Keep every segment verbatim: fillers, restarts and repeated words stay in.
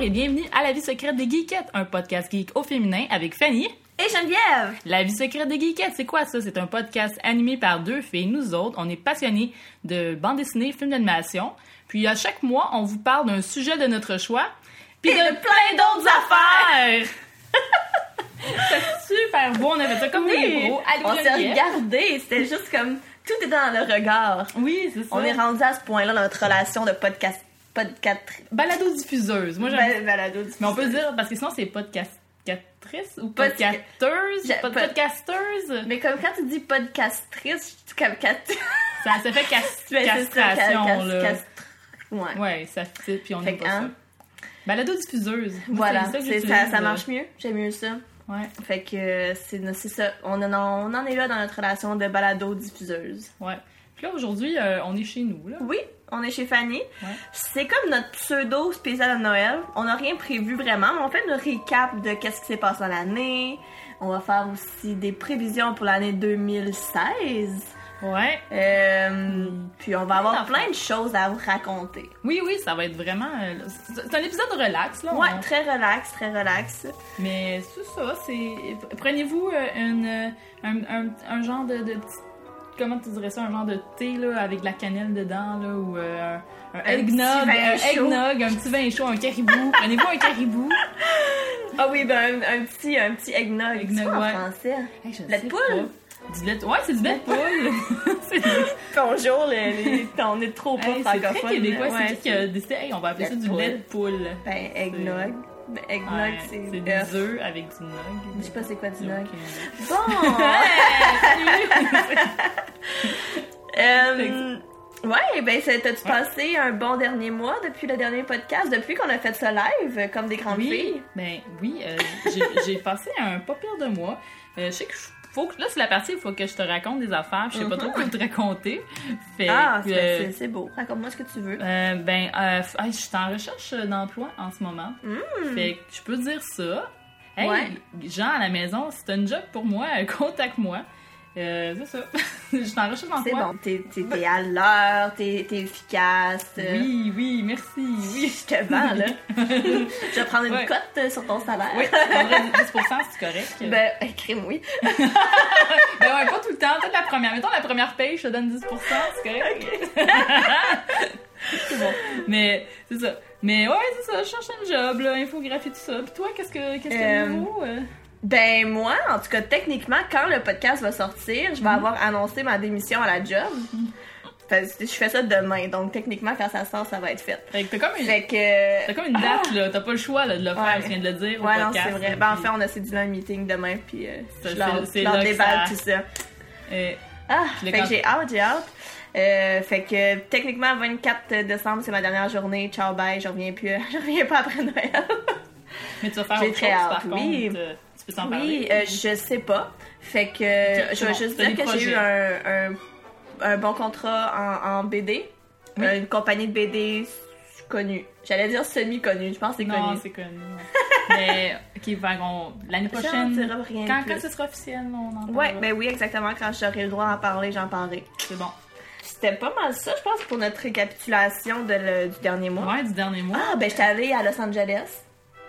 et bienvenue à La Vie secrète des Geekettes, un podcast geek au féminin avec Fanny et Geneviève. La Vie secrète des Geekettes, c'est quoi ça? C'est un podcast animé par deux filles. Nous autres, on est passionnés de bande dessinée, films d'animation. Puis à chaque mois, on vous parle d'un sujet de notre choix, puis de, de plein d'autres affaires. C'est super beau, on avait ça comme oui. des gros. Allô, on s'est regardé, c'était juste comme tout est dans le regard. Oui, c'est ça. On est rendu à ce point-là dans notre relation de podcast. podcast... Balado-diffuseuse. Moi, j'aime. Balado-diffuseuse. Mais on peut dire, parce que sinon, c'est podcastrice ou podcasteuse. Pod... Podcasteuse. Mais comme quand tu dis podcastrice, tu comme cat... Ça, ça fait cast... castration, cas, là. Cast... Ouais. Ouais, ça fit, puis on fait aime pas hein? ça. Balado-diffuseuse. Voilà, ça, c'est ça, ça marche mieux. J'aime mieux ça. Ouais. Fait que c'est, c'est ça. On en, on en est là dans notre relation de balado-diffuseuse. Ouais. Puis là, aujourd'hui, euh, on est chez nous, là. Oui, on est chez Fanny. Ouais. C'est comme notre pseudo spécial de Noël. On n'a rien prévu vraiment, mais on fait une récap de qu'est-ce qui s'est passé dans l'année. On va faire aussi des prévisions pour l'année deux mille seize. Ouais. Euh, mmh. Puis on va avoir oui, plein de choses à vous raconter. Oui, oui, ça va être vraiment... Euh, c'est un épisode relax, là. Ouais, on... très relax, très relax. Mais c'est ça, c'est... Prenez-vous une, un, un, un genre de, de petit... Comment tu dirais ça? Un genre de thé, là, avec de la cannelle dedans, là, ou euh, un, un, un eggnog, un eggnog, un petit vin chaud, un caribou. Prenez-vous un caribou. Ah oui, ben un, un petit un petit eggnog. Eggnog, ouais. En français. Hey, je lait de poule? Pas. Du lait de... Ouais, c'est du lait de poule. C'est du... Bonjour, les, les... on est trop pas hey, francophone. C'est très québécois, ouais, c'est qui qui a décidé, hey, on va appeler ça du lait de poule. Ben, eggnog. Ben, eggnog, ouais, c'est... C'est des œufs avec du nog. Je sais pas c'est quoi du nog. Okay. Bon! euh... Ouais, ben t'as-tu ouais. passé un bon dernier mois depuis le dernier podcast, depuis qu'on a fait ça live, comme des grandes oui, filles? Ben oui, euh, j'ai, j'ai passé un pas pire de mois. Euh, je sais que je Faut que, là, c'est la partie où il faut que je te raconte des affaires. Je sais mm-hmm. pas trop quoi te raconter. Fait ah, que, c'est, c'est, c'est beau. Raconte-moi ce que tu veux. Euh, ben, euh, je suis en recherche d'emploi en ce moment. Mm. Fait que je peux dire ça. Hey, ouais. Jean, à la maison, c'est un job pour moi. Contacte-moi. Euh, c'est ça. Je suis en recherche d'emploi. C'est bon. T'es, t'es, t'es à l'heure, t'es, t'es efficace. Oui, oui, merci. Oui, je te vends, là. Je vais prendre une ouais. cote sur ton salaire. Oui, dix pour cent, c'est correct. Ben, crime, oui. Ben ouais, pas tout le temps. Peut-être la première. Mettons la première paye, je te donne dix pour cent, c'est correct. Okay. C'est bon. Mais, c'est ça. Mais ouais, c'est ça. Je cherche un job, là, infographie, tout ça. Puis toi, qu'est-ce que qu'est-ce qu'il y a de nouveau? Euh... Ben moi, en tout cas, techniquement, quand le podcast va sortir, je vais mm-hmm. avoir annoncé ma démission à la job. Mm-hmm. Je fais ça demain, donc techniquement, quand ça sort, ça va être fait. Fait que t'as comme une, fait que... t'as comme une date, ah! là. T'as pas le choix là, de le faire, ouais. Je viens de le dire ouais, au podcast. Ouais, non, c'est vrai. Ben en fait, on a cédulé un meeting demain, puis euh, ça, je leur, c'est, je leur déballe ça... tout ça. Euh, ah, fait quand... que j'ai hâte, j'ai hâte. Euh, fait que techniquement, vingt-quatre décembre, c'est ma dernière journée. Ciao, bye, je reviens plus. Je reviens pas après Noël. Mais tu vas faire j'ai autre très chose, hâte, par oui. contre. Tu peux t'en oui, parler? Euh, je sais pas. Fait que okay, je vais bon, juste dire que projets. J'ai eu un, un, un bon contrat en, en B D. Oui. Euh, une compagnie de B D connue. J'allais dire semi-connue, je pense que c'est connu. Non, c'est connu. Mais, ok, ben, on, l'année prochaine, rien quand, quand ce sera officiel, on en parlera. Ouais, ben oui, exactement. Quand j'aurai le droit d'en parler, j'en parlerai. C'est bon. C'était pas mal ça, je pense, pour notre récapitulation de le, du dernier mois. Ouais, du dernier mois. Ah, ben j'étais allée à Los Angeles.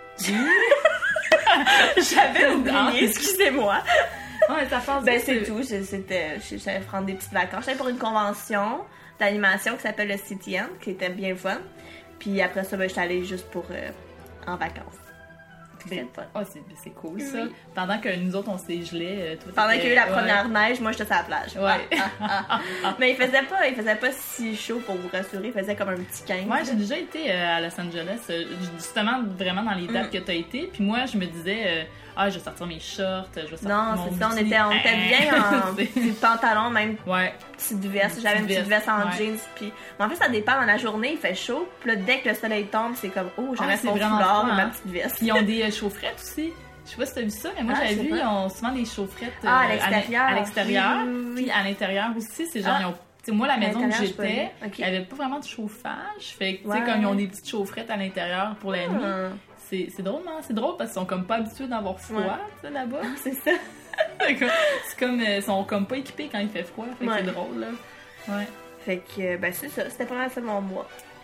J'avais oublié, excusez-moi. Ouais, ça passe. Ben c'est tout, c'était, j'allais prendre des petites vacances. J'allais pour une convention d'animation qui s'appelle le C T N, qui était bien fun. Puis après ça, ben j'étais allée juste pour euh, en vacances. Ben, oh, c'est, c'est cool ça. Oui. Pendant que nous autres on s'est gelés. Euh, Pendant qu'il y a eu la première ouais. neige, moi j'étais sur la plage. Ouais. Ah, ah, ah, ah. Mais il faisait pas, il faisait pas si chaud pour vous rassurer, il faisait comme un petit quinze. Moi ouais, j'ai déjà été euh, à Los Angeles, euh, justement vraiment dans les dates mm. que t'as été. Puis moi je me disais, euh, ah je vais sortir mes shorts, je vais sortir non, mon c'est ça, on était, on était bien en petits pantalons, même ouais. petite veste. J'avais une petite veste en ouais. jeans. Puis en fait ça dépend, dans la journée il fait chaud. Puis là dès que le soleil tombe, c'est comme oh j'avais ah, mon foulard et ma petite veste. Ils ont des euh, chaufferettes aussi. Je sais pas si t'as vu ça, mais moi ah, j'avais vu, pas. Ils ont souvent des chaufferettes euh, ah, à l'extérieur. À l'extérieur. Oui, oui, oui. Puis à l'intérieur aussi, c'est genre, ah. ils ont, t'sais, moi la maison où j'étais, il okay. n'y avait pas vraiment de chauffage. Fait que, tu sais, ouais. comme ils ont des petites chaufferettes à l'intérieur pour la ah. nuit, c'est, c'est drôle, hein? C'est drôle parce qu'ils sont comme pas habitués d'avoir froid, ouais. tu sais, là-bas. Ah, c'est ça. c'est comme, ils sont comme pas équipés quand il fait froid. Fait que ouais. c'est drôle, là. Ouais. Fait que, ben c'est ça, c'était pas mal ça mon mois.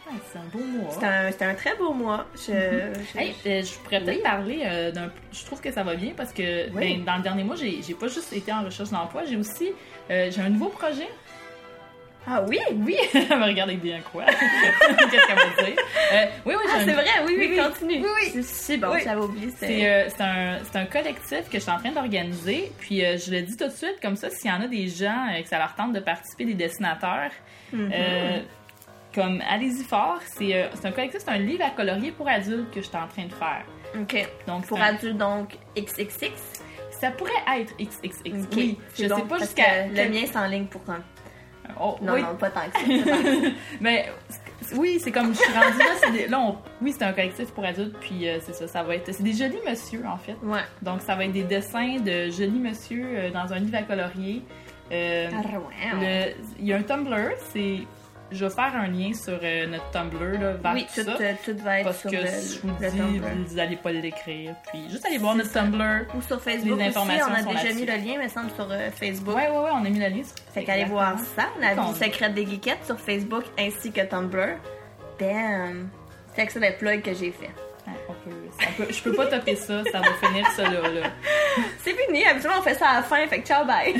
Ouais, c'est un beau mois. C'était un, c'était un très beau mois. Je, mm-hmm. je, hey, je... Euh, je pourrais peut-être oui. parler euh, d'un... Je trouve que ça va bien parce que oui. ben, dans le dernier mois, j'ai, j'ai pas juste été en recherche d'emploi, j'ai aussi... Euh, j'ai un nouveau projet. Ah oui? Oui! Elle me regarde avec bien quoi? Qu'est-ce qu'elle va dire? Euh, oui, oui, ah, un... c'est vrai, oui, oui, oui, continue. Oui, oui. C'est, c'est bon, oui. J'avais oublié. C'est, c'est, euh, c'est, un, c'est un collectif que je suis en train d'organiser. Puis euh, je le dis tout de suite, comme ça, s'il y en a des gens euh, que ça leur tente de participer, des dessinateurs, mm-hmm. euh, comme allez-y fort. C'est, euh, c'est un collectif, c'est un livre à colorier pour adultes que je suis en train de faire. OK. Donc, pour un... adultes, donc, X X X? Ça pourrait être X X X. Okay. Oui, c'est je bon, sais pas parce jusqu'à... Que le mien, c'est en ligne pour un... Oh, non, oui. non, pas tant que ça. Pas tant que ça. Mais oui, c'est comme je suis rendue là. C'est des, là on, oui, c'est un collectif pour adultes, puis euh, c'est ça, ça va être. C'est des jolis monsieur, en fait. Ouais. Donc, ça va être des dessins de jolis monsieur euh, dans un livre à colorier. Euh, ah, wow. le, il y a un Tumblr, c'est. Je vais faire un lien sur euh, notre Tumblr là, vers oui, tout, tout ça. Euh, tout va être parce sur que le, je vous le dis, Tumblr. vous n'allez pas l'écrire. Puis juste aller voir notre Tumblr. Ou sur Facebook les informations aussi, on a sont déjà là-dessus. mis le lien, me semble, sur euh, Facebook. Ouais, ouais, ouais, on a mis le lien. Sur... Fait qu'allez voir ça, la vie secrète des geekettes sur Facebook ainsi que Tumblr. Damn! C'est excellent plug que j'ai fait. Ouais, on peut, on peut, je peux pas topper ça, ça va finir ça là. là. C'est fini, habituellement on fait ça à la fin, fait que ciao, bye!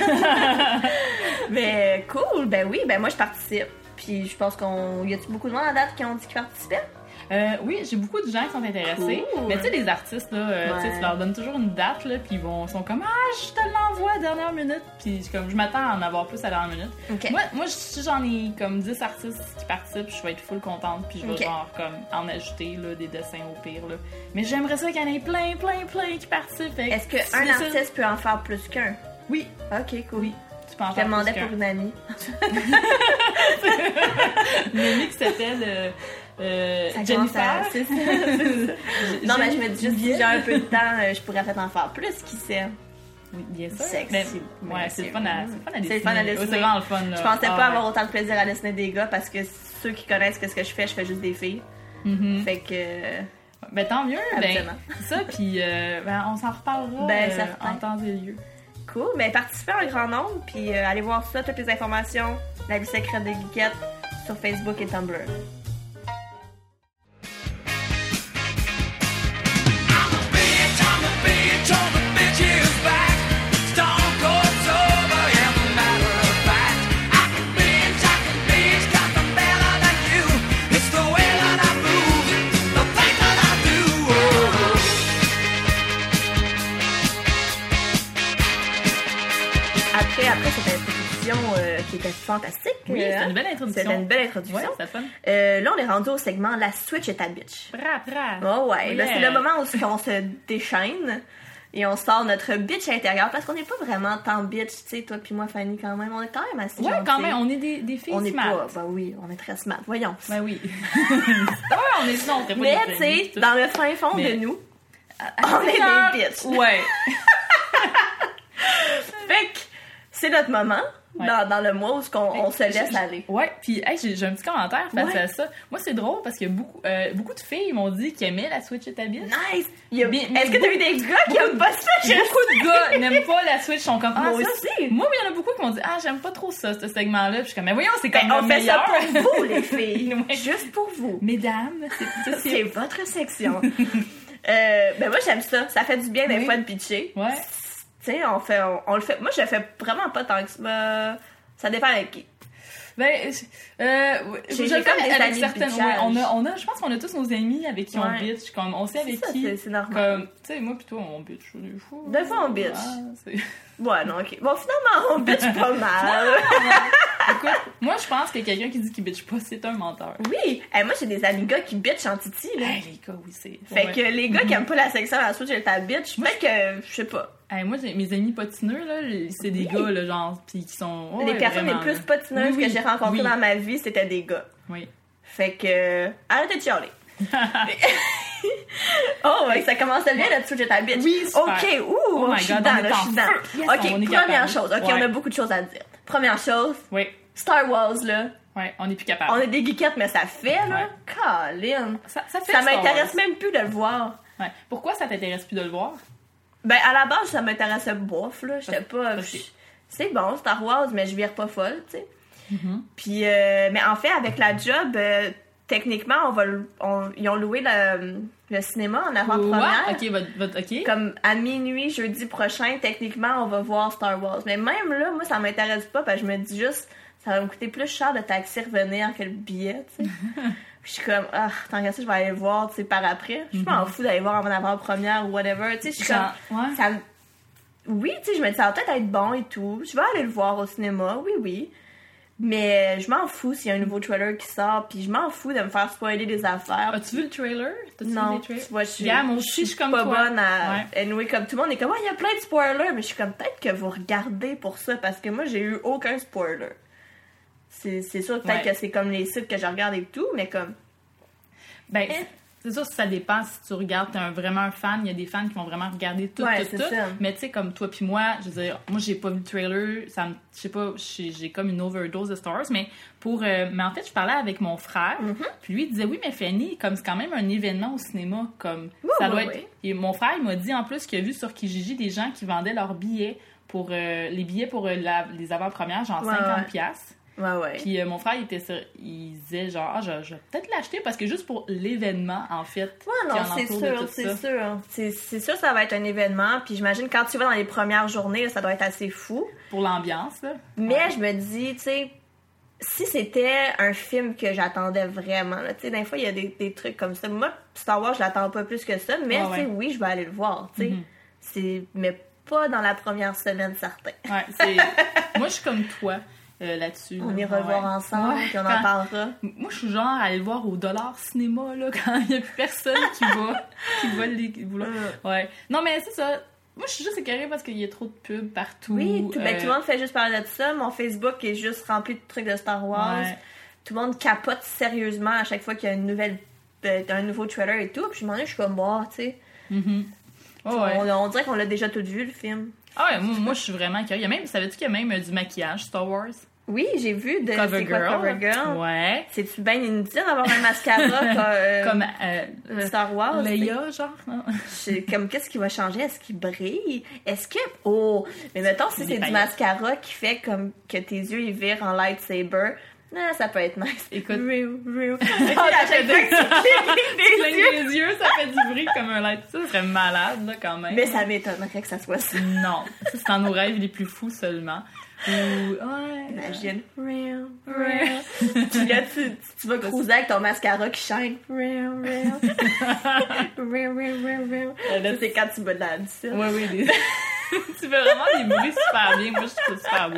Mais cool, ben oui, ben moi je participe. Puis je pense qu'on... Y a-tu beaucoup de monde à date qui ont dit qu'ils participaient? Euh, oui, j'ai beaucoup de gens qui sont intéressés. Cool. Mais tu sais, les artistes, là, euh, ouais. tu leur donnes toujours une date, là, puis ils vont, sont comme « Ah, je te l'envoie à la dernière minute! » Puis comme, je m'attends à en avoir plus à la dernière minute. Okay. Moi, moi, si j'en ai comme dix artistes qui participent, je vais être full contente, puis je vais okay. genre comme en ajouter là, des dessins au pire. Là. Mais j'aimerais ça qu'il y en ait plein, plein, plein qui participent. Est-ce qu'un artiste peut en faire plus qu'un? Oui. Ok, cool. Oui. Je te demandais pour une amie. Une amie qui s'appelle euh, Jennifer. À... C'est ça. Non, mais je me dis juste, si j'ai un peu de temps, je pourrais peut-être en faire plus, qui sait. Oui, bien sûr. Sexy. Mais, ouais, c'est le fun à, c'est fun à dessiner. C'est le fun à dessiner. Ouais, c'est vraiment le fun. Là. Je pensais ah, pas ouais. avoir autant de plaisir à dessiner des gars parce que ceux qui connaissent ce que je fais, je fais juste des filles. Mm-hmm. Fait que... Ben tant mieux. Absolument. Ben, ça, puis euh, ben, on s'en reparlera ben, euh, en temps et lieu. Cool, mais participez en grand nombre, puis euh, allez voir ça, toutes les informations, la vie secrète des geekettes, sur Facebook et Tumblr. Après, après cette introduction euh, qui était fantastique. Oui, euh, c'était une belle introduction. C'était une belle introduction. Ouais, c'était fun. Euh, là, on est rendu au segment La Switch est ta bitch. Bra, bra. Oh ouais, oui, là, yeah. c'est le moment où on se déchaîne et on sort notre bitch intérieure parce qu'on n'est pas vraiment tant bitch, tu sais, toi puis moi, Fanny, quand même. On est quand même assez Ouais, gentils. quand même, on est des, des filles on smart. On est pas, bah oui, on est très smart. Voyons. Ben oui. ouais, on est sinon, on serait pas Mais des tu sais, tout. dans le fin fond Mais... de nous, à, on à est des bitches. Ouais. Fait que c'est notre moment. Ouais. Dans, dans le mois où on, on se laisse j'ai, aller. Ouais, puis hey, j'ai, j'ai un petit commentaire face ouais. à ça. Moi, c'est drôle parce que beaucoup, euh, beaucoup de filles m'ont dit qu'ils aimaient la Switch et ta bitch. Nice! Il y a, bien, est-ce que t'as vu des gars qui aiment pas ça? Beaucoup de gars n'aiment pas la Switch, sont comme ah, moi ça, aussi. Moi, il y en a beaucoup qui m'ont dit ah, j'aime pas trop ça, ce segment-là. Puis je suis comme mais voyons, c'est comme ben, le on fait meilleur. ça pour vous, les filles. Ouais. Juste pour vous. Mesdames, c'est, c'est, c'est... c'est votre section. euh, ben moi, j'aime ça. Ça fait du bien des oui. fois de pitcher. Ouais. Tu sais, on fait, on, on le fait. Moi, je le fais vraiment pas tant que ça. Ça dépend avec qui. Ben, euh, j'ai, je le fais des avec certaines. Ouais, on a, on a, je pense qu'on a tous nos amis avec qui ouais. on bitch. Comme, on sait avec c'est ça, qui. C'est, c'est normal. Comme, tu sais, moi pis toi, on bitch des fois. Des fois, on bitch. Ouais, ouais, non, ok. Bon, finalement, on bitch pas mal. Écoute, moi, je pense que quelqu'un qui dit qu'il bitch pas, c'est un menteur. Oui! Hey, moi, j'ai des amis gars qui bitch en titi, là. Hey, les gars, oui, c'est. Fait ouais. que les gars qui aiment pas la section à la Switch et ta bitch, peut-être que, je sais pas. Hey, moi, j'ai, mes amis patineux, là, c'est des oui. gars, là, genre, pis qui sont. Oh, les ouais, personnes vraiment, les plus là. patineuses oui, oui. que j'ai rencontrées oui. dans ma vie, c'était des gars. Oui. Fait que, arrêtez de chialer. Oh, ouais, ça commençait bien là-dessus, j'ai ta bitch. Oui, super. Ok, ouh, oh my je suis God, dedans, on là, est je suis dedans. Yes, ok, on est première capable. chose. Ok, ouais. on a beaucoup de choses à dire. Première chose, oui. Star Wars, là. Ouais, on est plus capable. On est des geekettes, mais ça fait, là. Ouais. Colin. Ça, ça, fait ça m'intéresse même plus de le voir. Ouais. Pourquoi ça t'intéresse plus de le voir? Ben, à la base, ça m'intéressait bof, là. J'étais pas. Okay. C'est bon, Star Wars, mais je vire pas folle, tu sais. Mm-hmm. Puis, euh, mais en fait, avec la job, euh, techniquement, on va, on, ils ont loué le, le cinéma en avant-première. Ouais, ok, votre, votre, ok. Comme à minuit, jeudi prochain, techniquement, on va voir Star Wars. Mais même là, moi, ça m'intéresse pas parce que je me dis juste, ça va me coûter plus cher de taxi revenir que le billet, tu sais. Je suis comme, ah, tant qu'à ça, je vais aller le voir, tu sais, par après. Je m'en fous d'aller voir en avant-première ou whatever, tu sais. Je suis comme, ouais. ça me... Oui, tu sais, je me dis, ça va peut-être être bon et tout. Je vais aller le voir au cinéma, oui, oui. Mais je m'en fous s'il y a un nouveau trailer qui sort, puis je m'en fous de me faire spoiler des affaires. As-tu vu le trailer? T'as-tu non, vu les trailers? Tu vois, je suis, yeah, moi aussi, je suis comme pas toi. bonne à... Ouais. Anyway, comme tout le monde est comme, ouais, il y a plein de spoilers, mais je suis comme, peut-être que vous regardez pour ça, parce que moi, j'ai eu aucun spoiler. C'est, c'est sûr, peut-être ouais. que c'est comme les sites que je regarde et tout, mais comme... Ben, eh. c'est sûr, ça dépend si tu regardes, t'es un, vraiment un fan. Il y a des fans qui vont vraiment regarder tout, ouais, tout, tout. Ça. Mais tu sais, comme toi puis moi, je veux dire, moi, j'ai pas vu le trailer. Ça me, je sais pas, j'ai, j'ai comme une overdose de Star Wars. Mais pour, euh, mais en fait, je parlais avec mon frère. Mm-hmm. Puis lui, il disait, oui, mais Fanny, comme c'est quand même un événement au cinéma. Comme, oui, ça oui, doit oui. être... Et mon frère, il m'a dit en plus qu'il a vu sur Kijiji des gens qui vendaient leurs billets pour, euh, les billets pour euh, la, les avant-premières, genre ouais, cinquante ouais. piastres. Ouais, ouais. Puis euh, mon frère, il était sur... il disait genre, ah, je, je vais peut-être l'acheter parce que juste pour l'événement, en fait. Ouais, non, c'est sûr, c'est ça. sûr. C'est, c'est sûr, ça va être un événement. Puis j'imagine, quand tu vas dans les premières journées, là, ça doit être assez fou. Pour l'ambiance, là. Mais ouais. je me dis, tu sais, si c'était un film que j'attendais vraiment, tu sais, des fois, il y a des, des trucs comme ça. Moi, Star Wars, je l'attends pas plus que ça. Mais, ouais, tu sais, ouais. oui, je vais aller le voir, tu sais. Mm-hmm. C'est... Mais pas dans la première semaine, certain. Ouais, c'est... Moi, je suis comme toi. Euh, là-dessus. On ira le voir ensemble, ouais, puis on quand... en parlera. Moi, je suis genre à aller le voir au dollar cinéma, là, quand il n'y a plus personne qui va, qui va les... Ouais. Non, mais c'est ça. Moi, je suis juste écœurée parce qu'il y a trop de pubs partout. Oui, tout, euh... ben, tout le monde fait juste parler de ça. Mon Facebook est juste rempli de trucs de Star Wars. Ouais. Tout le monde capote sérieusement à chaque fois qu'il y a une nouvelle, euh, un nouveau trailer et tout. Puis je m'en ai, je suis comme, bah, tu sais. Mm-hmm. Oh, ouais. on, on dirait qu'on l'a déjà tout vu, le film. Ah ouais, moi, moi je suis vraiment curieuse. Il y a même, savais-tu qu'il y a même euh, du maquillage Star Wars? Oui, j'ai vu de Cover c'est Girl. Quoi, Cover Girl. Ouais. C'est-tu bien inutile d'avoir un mascara comme, euh, comme euh, Star Wars? Leia, genre? Comme, qu'est-ce qui va changer? Est-ce qu'il brille? Est-ce que... Oh! Mais mettons, si c'est, c'est du mascara qui fait comme que tes yeux, ils virent en lightsaber... Non, ça peut être nice. Écoute. Real, real. Okay, à chaque fois que tu clignes des yeux, ça fait du bruit comme un light. Ça serait malade, là, quand même. Mais ça m'étonnerait que ça soit ça. Non. Ça, c'est dans nos rêves les plus fous seulement. Ou, ouais. Imagine. Real, real. Puis là, tu, tu vas cruiser avec ton mascara qui shine. Real, real. Real, real, real, real. Là, c'est quand tu bois de la difficile. Oui, oui. Les... tu fais vraiment des bruits super bien. Moi, je trouve ça super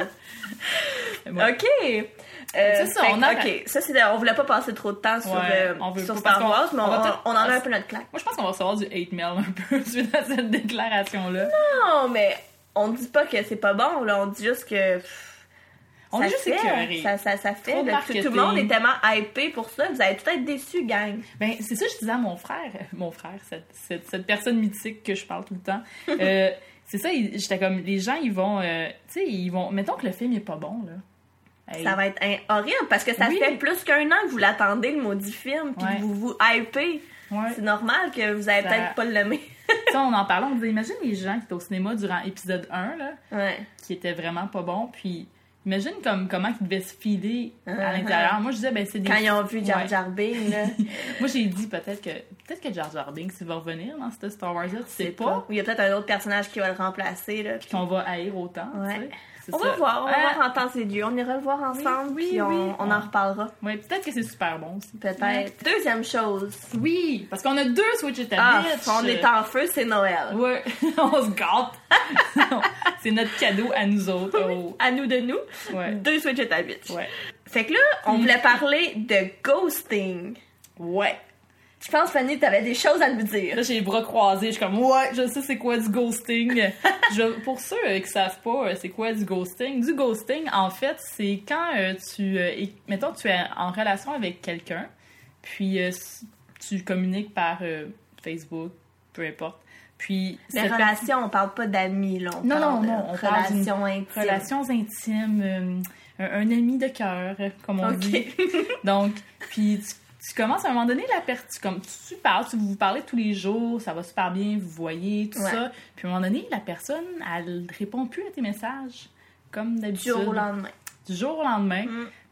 beau. Bon. OK. Euh, c'est ça, on a... OK, ça, c'est... On voulait pas passer trop de temps sur, ouais, euh, on veut sur Star Wars, mais on, on, on en a un peu notre claque. Moi, je pense qu'on va recevoir du hate mail un peu suite à cette déclaration-là. Non, mais on dit pas que c'est pas bon, là. On dit juste que... Pff, on ça est juste fait, écœurés. Ça, ça, ça fait. De, tout, tout le monde est tellement hypé pour ça. Vous allez tout être déçus, gang. Ben, c'est ça que je disais à mon frère. Mon frère, cette, cette, cette personne mythique que je parle tout le temps. euh, c'est ça, il, j'étais comme... Les gens, ils vont... Euh, tu sais, ils vont... Mettons que le film est pas bon, là. Hey. Ça va être hein, horrible parce que ça oui. fait plus qu'un an que vous l'attendez, le maudit film, puis ouais. que vous vous hypez. Ouais. C'est normal que vous allez ça... peut-être pas l'aimer. Ça, on en parlait, on disait, imagine les gens qui étaient au cinéma durant épisode un, là, ouais. qui étaient vraiment pas bons, puis imagine comme, comment ils devaient se filer uh-huh. à l'intérieur. Moi, je disais, ben c'est des... Quand ils ont vu Jar Jar Binks, là. Moi, j'ai dit peut-être que peut-être que Jar Jar Binks va revenir dans ce Star Wars-là, tu sais pas. pas. Ou il y a peut-être un autre personnage qui va le remplacer, là. Puis qu'on va haïr autant, ouais. tu sais. C'est on ça. va voir, on va ah. voir en temps et lieu. On ira le voir ensemble, oui, puis oui, on, oui. on en reparlera. Oui, peut-être que c'est super bon aussi. Peut-être. Ouais. Deuxième chose. Oui, parce qu'on a deux Switch It ah, on est en feu, c'est Noël. Oui, on se gâte. C'est notre cadeau à nous autres. Oh. À nous de nous. Ouais. Deux Switch It Habits. Ouais. Fait que là, on voulait parler de ghosting. Ouais. Je pense, Fanny, t'avais des choses à nous dire. Là, j'ai les bras croisés. Je suis comme, ouais, je sais c'est quoi du ghosting. je, pour ceux euh, qui savent pas c'est quoi du ghosting, du ghosting, en fait, c'est quand euh, tu... Euh, mettons, tu es en relation avec quelqu'un, puis euh, tu communiques par euh, Facebook, peu importe. Puis... Les relations, personne... on parle pas d'amis, là. On non, parle non, de non. On relations parle intimes. Relations intimes. Euh, un, un ami de cœur, comme on okay. dit. Donc, puis... Tu, Tu commences à un moment donné, la per- tu, comme, tu parles, tu vous parlez tous les jours, ça va super bien, vous voyez, tout ouais. ça. Puis à un moment donné, la personne, elle répond plus à tes messages, comme d'habitude. Du jour au lendemain. Du jour au lendemain. Mm.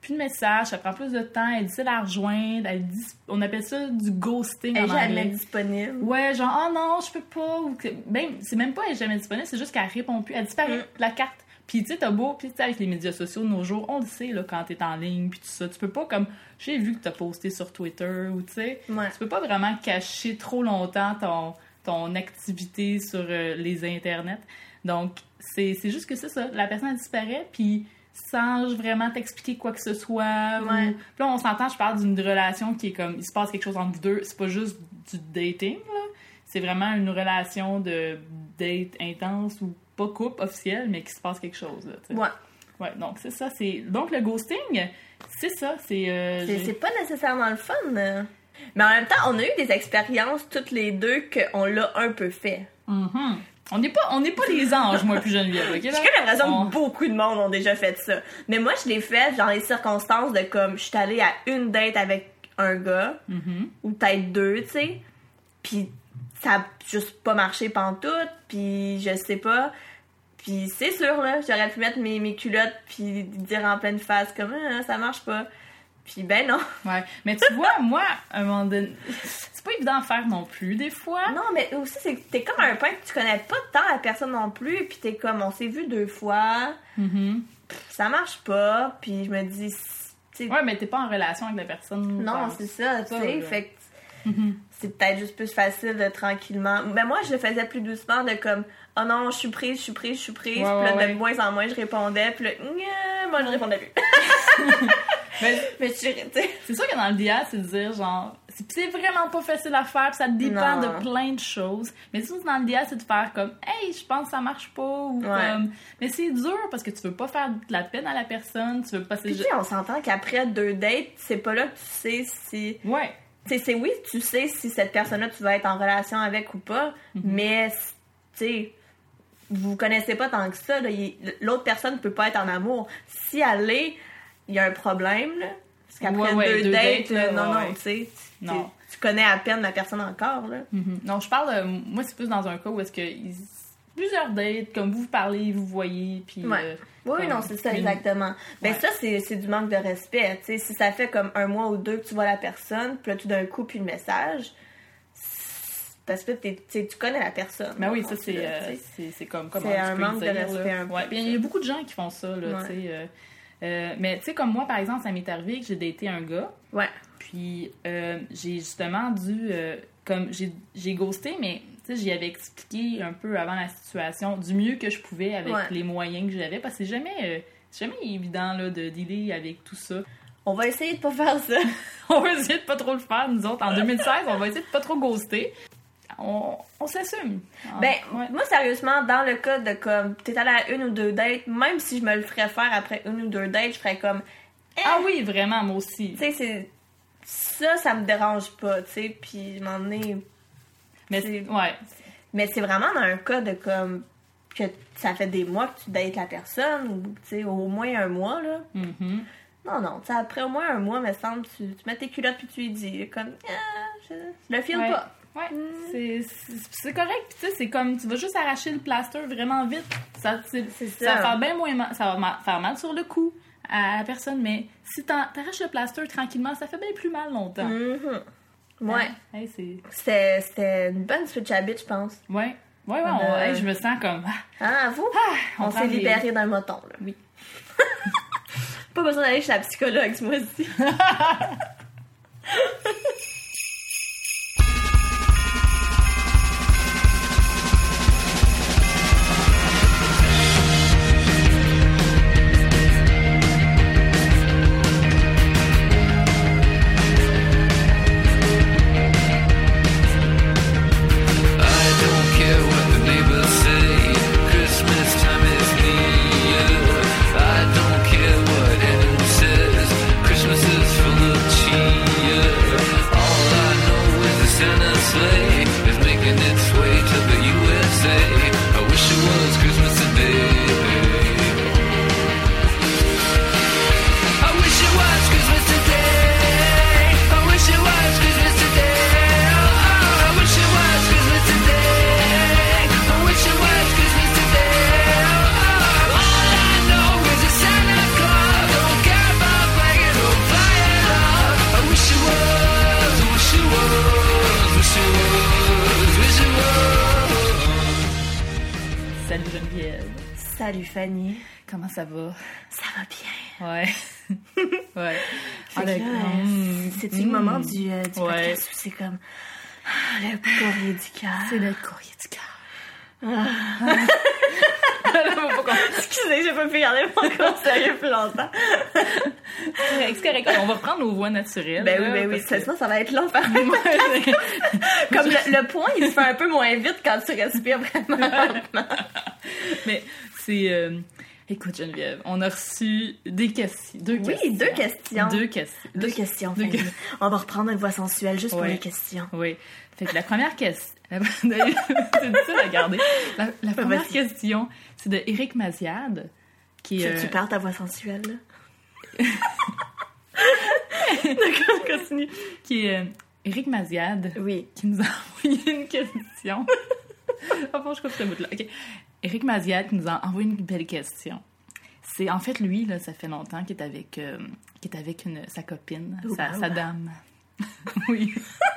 plus de messages, ça prend plus de temps, elle est difficile à rejoindre, elle dis... on appelle ça du ghosting elle en anglais. Elle est jamais disponible. Ouais, genre, oh non, je peux pas. Ou que... ben, c'est même pas elle est jamais disponible, c'est juste qu'elle répond plus. Elle disparaît mm. de la carte. Puis, tu sais, t'as beau, puis tu sais, avec les médias sociaux de nos jours, on le sait, là, quand t'es en ligne, puis tout ça, tu peux pas, comme, j'ai vu que t'as posté sur Twitter, ou tu sais, ouais. tu peux pas vraiment cacher trop longtemps ton, ton activité sur euh, les internets. Donc, c'est, c'est juste que c'est ça, la personne, elle disparaît, puis sans vraiment t'expliquer quoi que ce soit. Ouais. Ou... Puis là, on s'entend, je parle d'une relation qui est comme, il se passe quelque chose entre vous deux, c'est pas juste du dating, là. C'est vraiment une relation de date intense ou pas couple officiel, mais qu'il se passe quelque chose. Là, ouais. Ouais, donc c'est ça. C'est... Donc le ghosting, c'est ça. C'est, euh, c'est, c'est pas nécessairement le fun. Mais en même temps, on a eu des expériences toutes les deux qu'on l'a un peu fait. Mm-hmm. On n'est pas, on n'est pas les anges, moi, plus Geneviève. Okay, j'ai l'impression on... que beaucoup de monde ont déjà fait ça. Mais moi, je l'ai fait dans les circonstances de comme, je suis allée à une date avec un gars, mm-hmm. ou peut-être deux, tu sais, puis ça a juste pas marché pantoute, puis je sais pas. Puis c'est sûr, là, j'aurais pu mettre mes, mes culottes puis dire en pleine face comme ah, ça marche pas. Puis ben non. Ouais, mais tu vois, moi, à un moment donné, c'est pas évident à faire non plus, des fois. Non, mais aussi, c'est que t'es comme à un point que tu connais pas tant la personne non plus, puis t'es comme, on s'est vu deux fois, mm-hmm. pff, ça marche pas, puis je me dis... T'sais, ouais, mais t'es pas en relation avec la personne. Non, c'est ça, tu sais, fait que... Mm-hmm. C'est peut-être juste plus facile de tranquillement... Mais moi, je le faisais plus doucement, de comme, oh non, je suis prise, je suis prise, je suis prise, ouais, puis ouais, là, ouais. de moins en moins, je répondais, puis là, moi, je répondais plus. mais, mais tu sais... C'est sûr que dans le D A, c'est de dire, genre, c'est, c'est vraiment pas facile à faire, pis ça dépend non. de plein de choses. Mais sinon, dans le D A, c'est de faire comme, hey, je pense que ça marche pas, ou ouais. comme. Mais c'est dur parce que tu veux pas faire de la peine à la personne, tu veux pas. Puis, tu sais, on s'entend qu'après deux dates, c'est pas là que tu sais si. Ouais. Tu sais, c'est oui, tu sais si cette personne-là, tu vas être en relation avec ou pas, mm-hmm. mais, tu sais, vous vous connaissez pas tant que ça, là, il, l'autre personne peut pas être en amour. Si elle est, il y a un problème, là. Parce qu'après ouais, ouais, deux, deux dates, dates, là, non, ouais. non, tu sais, non. tu connais à peine la personne encore, là. Mm-hmm. Non, je parle, de, moi, c'est plus dans un cas où est-ce que ils, plusieurs dates, comme vous parlez, vous voyez, puis... Ouais. Euh, oui, non, c'est ça, une... exactement. Ben ouais. ça, c'est, c'est du manque de respect, tu sais. Si ça fait comme un mois ou deux que tu vois la personne, puis là, tout d'un coup, puis le message... Parce que t'es, t'es, tu connais la personne. Ben oui, ça, c'est, euh, c'est, c'est comme... Comment c'est un peux manque dire, de respect là. un peu. Ouais, puis il y a beaucoup de gens qui font ça, là, ouais. tu sais... Euh, Euh, mais tu sais, comme moi, par exemple, ça m'est arrivé que j'ai daté un gars. Ouais. Puis euh, j'ai justement dû... Euh, comme j'ai, j'ai ghosté, mais tu sais, j'y avais expliqué un peu avant la situation du mieux que je pouvais avec ouais. les moyens que j'avais. Parce que c'est jamais, euh, c'est jamais évident là, de dealer avec tout ça. On va essayer de pas faire ça. On va essayer de pas trop le faire, nous autres. En deux mille seize, on va essayer de pas trop ghoster. On, on s'assume. Ben, ouais. moi, sérieusement, dans le cas de comme, t'es allé à une ou deux dates, même si je me le ferais faire après une ou deux dates, je ferais comme. Eh! Ah oui, vraiment, moi aussi. Tu sais, c'est. Ça, ça me dérange pas, tu sais, puis je m'en ai. Mais c'est. Ouais. Mais c'est vraiment dans un cas de comme. Que ça fait des mois que tu dates la personne, ou, tu sais, au moins un mois, là. Mm-hmm. Non, non, tu sais, après au moins un mois, me semble, tu, tu mets tes culottes puis tu lui dis, comme. Ah, je, je le file ouais. pas. Ouais, mm. c'est, c'est, c'est correct. Tu sais, c'est comme, tu vas juste arracher le plaster vraiment vite. Ça, c'est, c'est ça. Ça va faire bien moins mal, ça va ma- faire mal sur le cou à la personne, mais si t'arraches le plaster tranquillement, ça fait bien plus mal longtemps. Mm-hmm. Ouais. Hein? Hey, c'est... C'était, c'était une bonne switch habit, je pense. Ouais. Ouais, ouais, on, on, hey, je me sens comme... Ah, vous? Ah, on, on s'est libéré d'un moton, là. Oui. Pas besoin d'aller chez la psychologue ce mois-ci. Christmas is full of cheer. Salut Geneviève. Salut Fanny. Comment ça va? Ça va bien. Ouais. ouais. C'est, là, mmh. c'est-tu mmh. le moment du, euh, du ouais. podcast où c'est comme ah, le courrier du cœur? C'est le courrier du cœur. Ah. Excusez, j'ai pas pu garder mon corps sérieux plus longtemps. C'est correct. On va reprendre nos voix naturelles. Ben oui, ben oui. Que... Sinon, ça va être long par Comme le, le point, il se fait un peu moins vite quand tu respires vraiment lentement. Mais c'est... Euh... Écoute, Geneviève, on a reçu des questions. Deux oui, questions. deux questions. Deux questions. Deux questions, Fanny. On va reprendre une voix sensuelle juste oui. pour les questions. Oui. Fait que la première question... c'est difficile à garder. La, la première Vas-y. question, c'est de Éric Maziad. Qui, euh... Tu perds ta voix sensuelle, là? D'accord, continue. Qui est euh, Éric Maziad. Oui. Qui nous a envoyé une question. Enfin, je coupe ce bout-là. OK. Éric Maziad qui nous a envoyé une belle question. C'est en fait lui là, ça fait longtemps qu'il est avec euh, qu'il est avec une, sa copine, oh, sa, oh. sa dame. oui.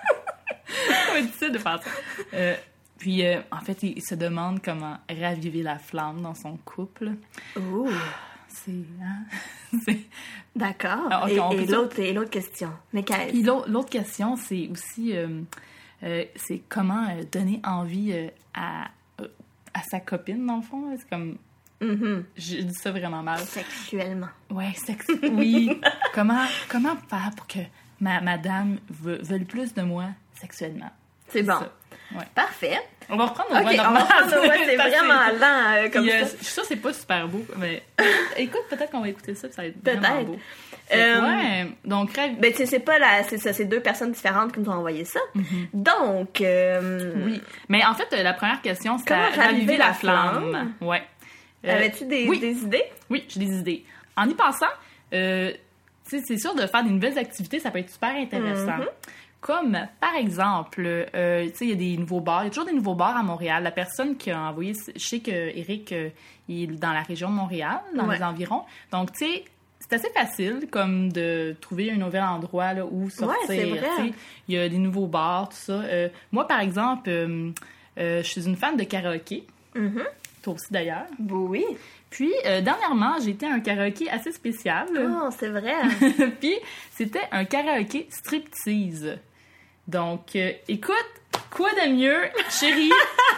C'est difficile de faire ça. Euh, puis euh, en fait, il, il se demande comment raviver la flamme dans son couple. Oh. C'est, hein? c'est... D'accord. Ah, okay, et, et, l'autre, et l'autre question. Mais qu'est-ce? Puis l'autre, l'autre question, c'est aussi euh, euh, c'est comment euh, donner envie euh, à à sa copine, dans le fond. C'est comme... Mm-hmm. Je dis ça vraiment mal. Sexuellement. Ouais, sex... Oui. comment, comment faire pour que ma madame ve- veuille plus de moi sexuellement? C'est, c'est bon. Ouais. Parfait. On va reprendre nos voix okay, normales. On va reprendre nos voix, c'est vraiment lent euh, comme yeah, ça. Je suis sûre que c'est pas super beau, mais écoute, peut-être qu'on va écouter ça, ça va être peut-être. Vraiment beau. Euh, ouais, donc... Ben, tu sais, c'est pas la... C'est ça, c'est deux personnes différentes qui nous ont envoyé ça. Mm-hmm. Donc... Euh... Oui. Mais en fait, la première question, c'est à raviver la, la flamme. flamme. Ouais. Euh, Avais-tu des, oui. des idées? Oui, j'ai des idées. En y pensant, euh, tu sais, c'est sûr de faire des nouvelles activités, ça peut être super intéressant. Mm-hmm. Comme, par exemple, euh, tu sais, il y a des nouveaux bars. Il y a toujours des nouveaux bars à Montréal. La personne qui a envoyé... Je sais qu'Éric, euh, il est dans la région de Montréal, dans ouais. les environs. Donc, tu sais... C'est assez facile, comme de trouver un nouvel endroit là, où sortir. Ouais, c'est vrai. Il y a des nouveaux bars, tout ça. Euh, moi, par exemple, euh, euh, je suis une fan de karaoké. Mm-hmm. Toi aussi, d'ailleurs. Oui. Puis, euh, dernièrement, j'ai été à un karaoké assez spécial. Oh, c'est vrai. Puis, c'était un karaoké striptease. Donc, euh, écoute, quoi de mieux, chérie?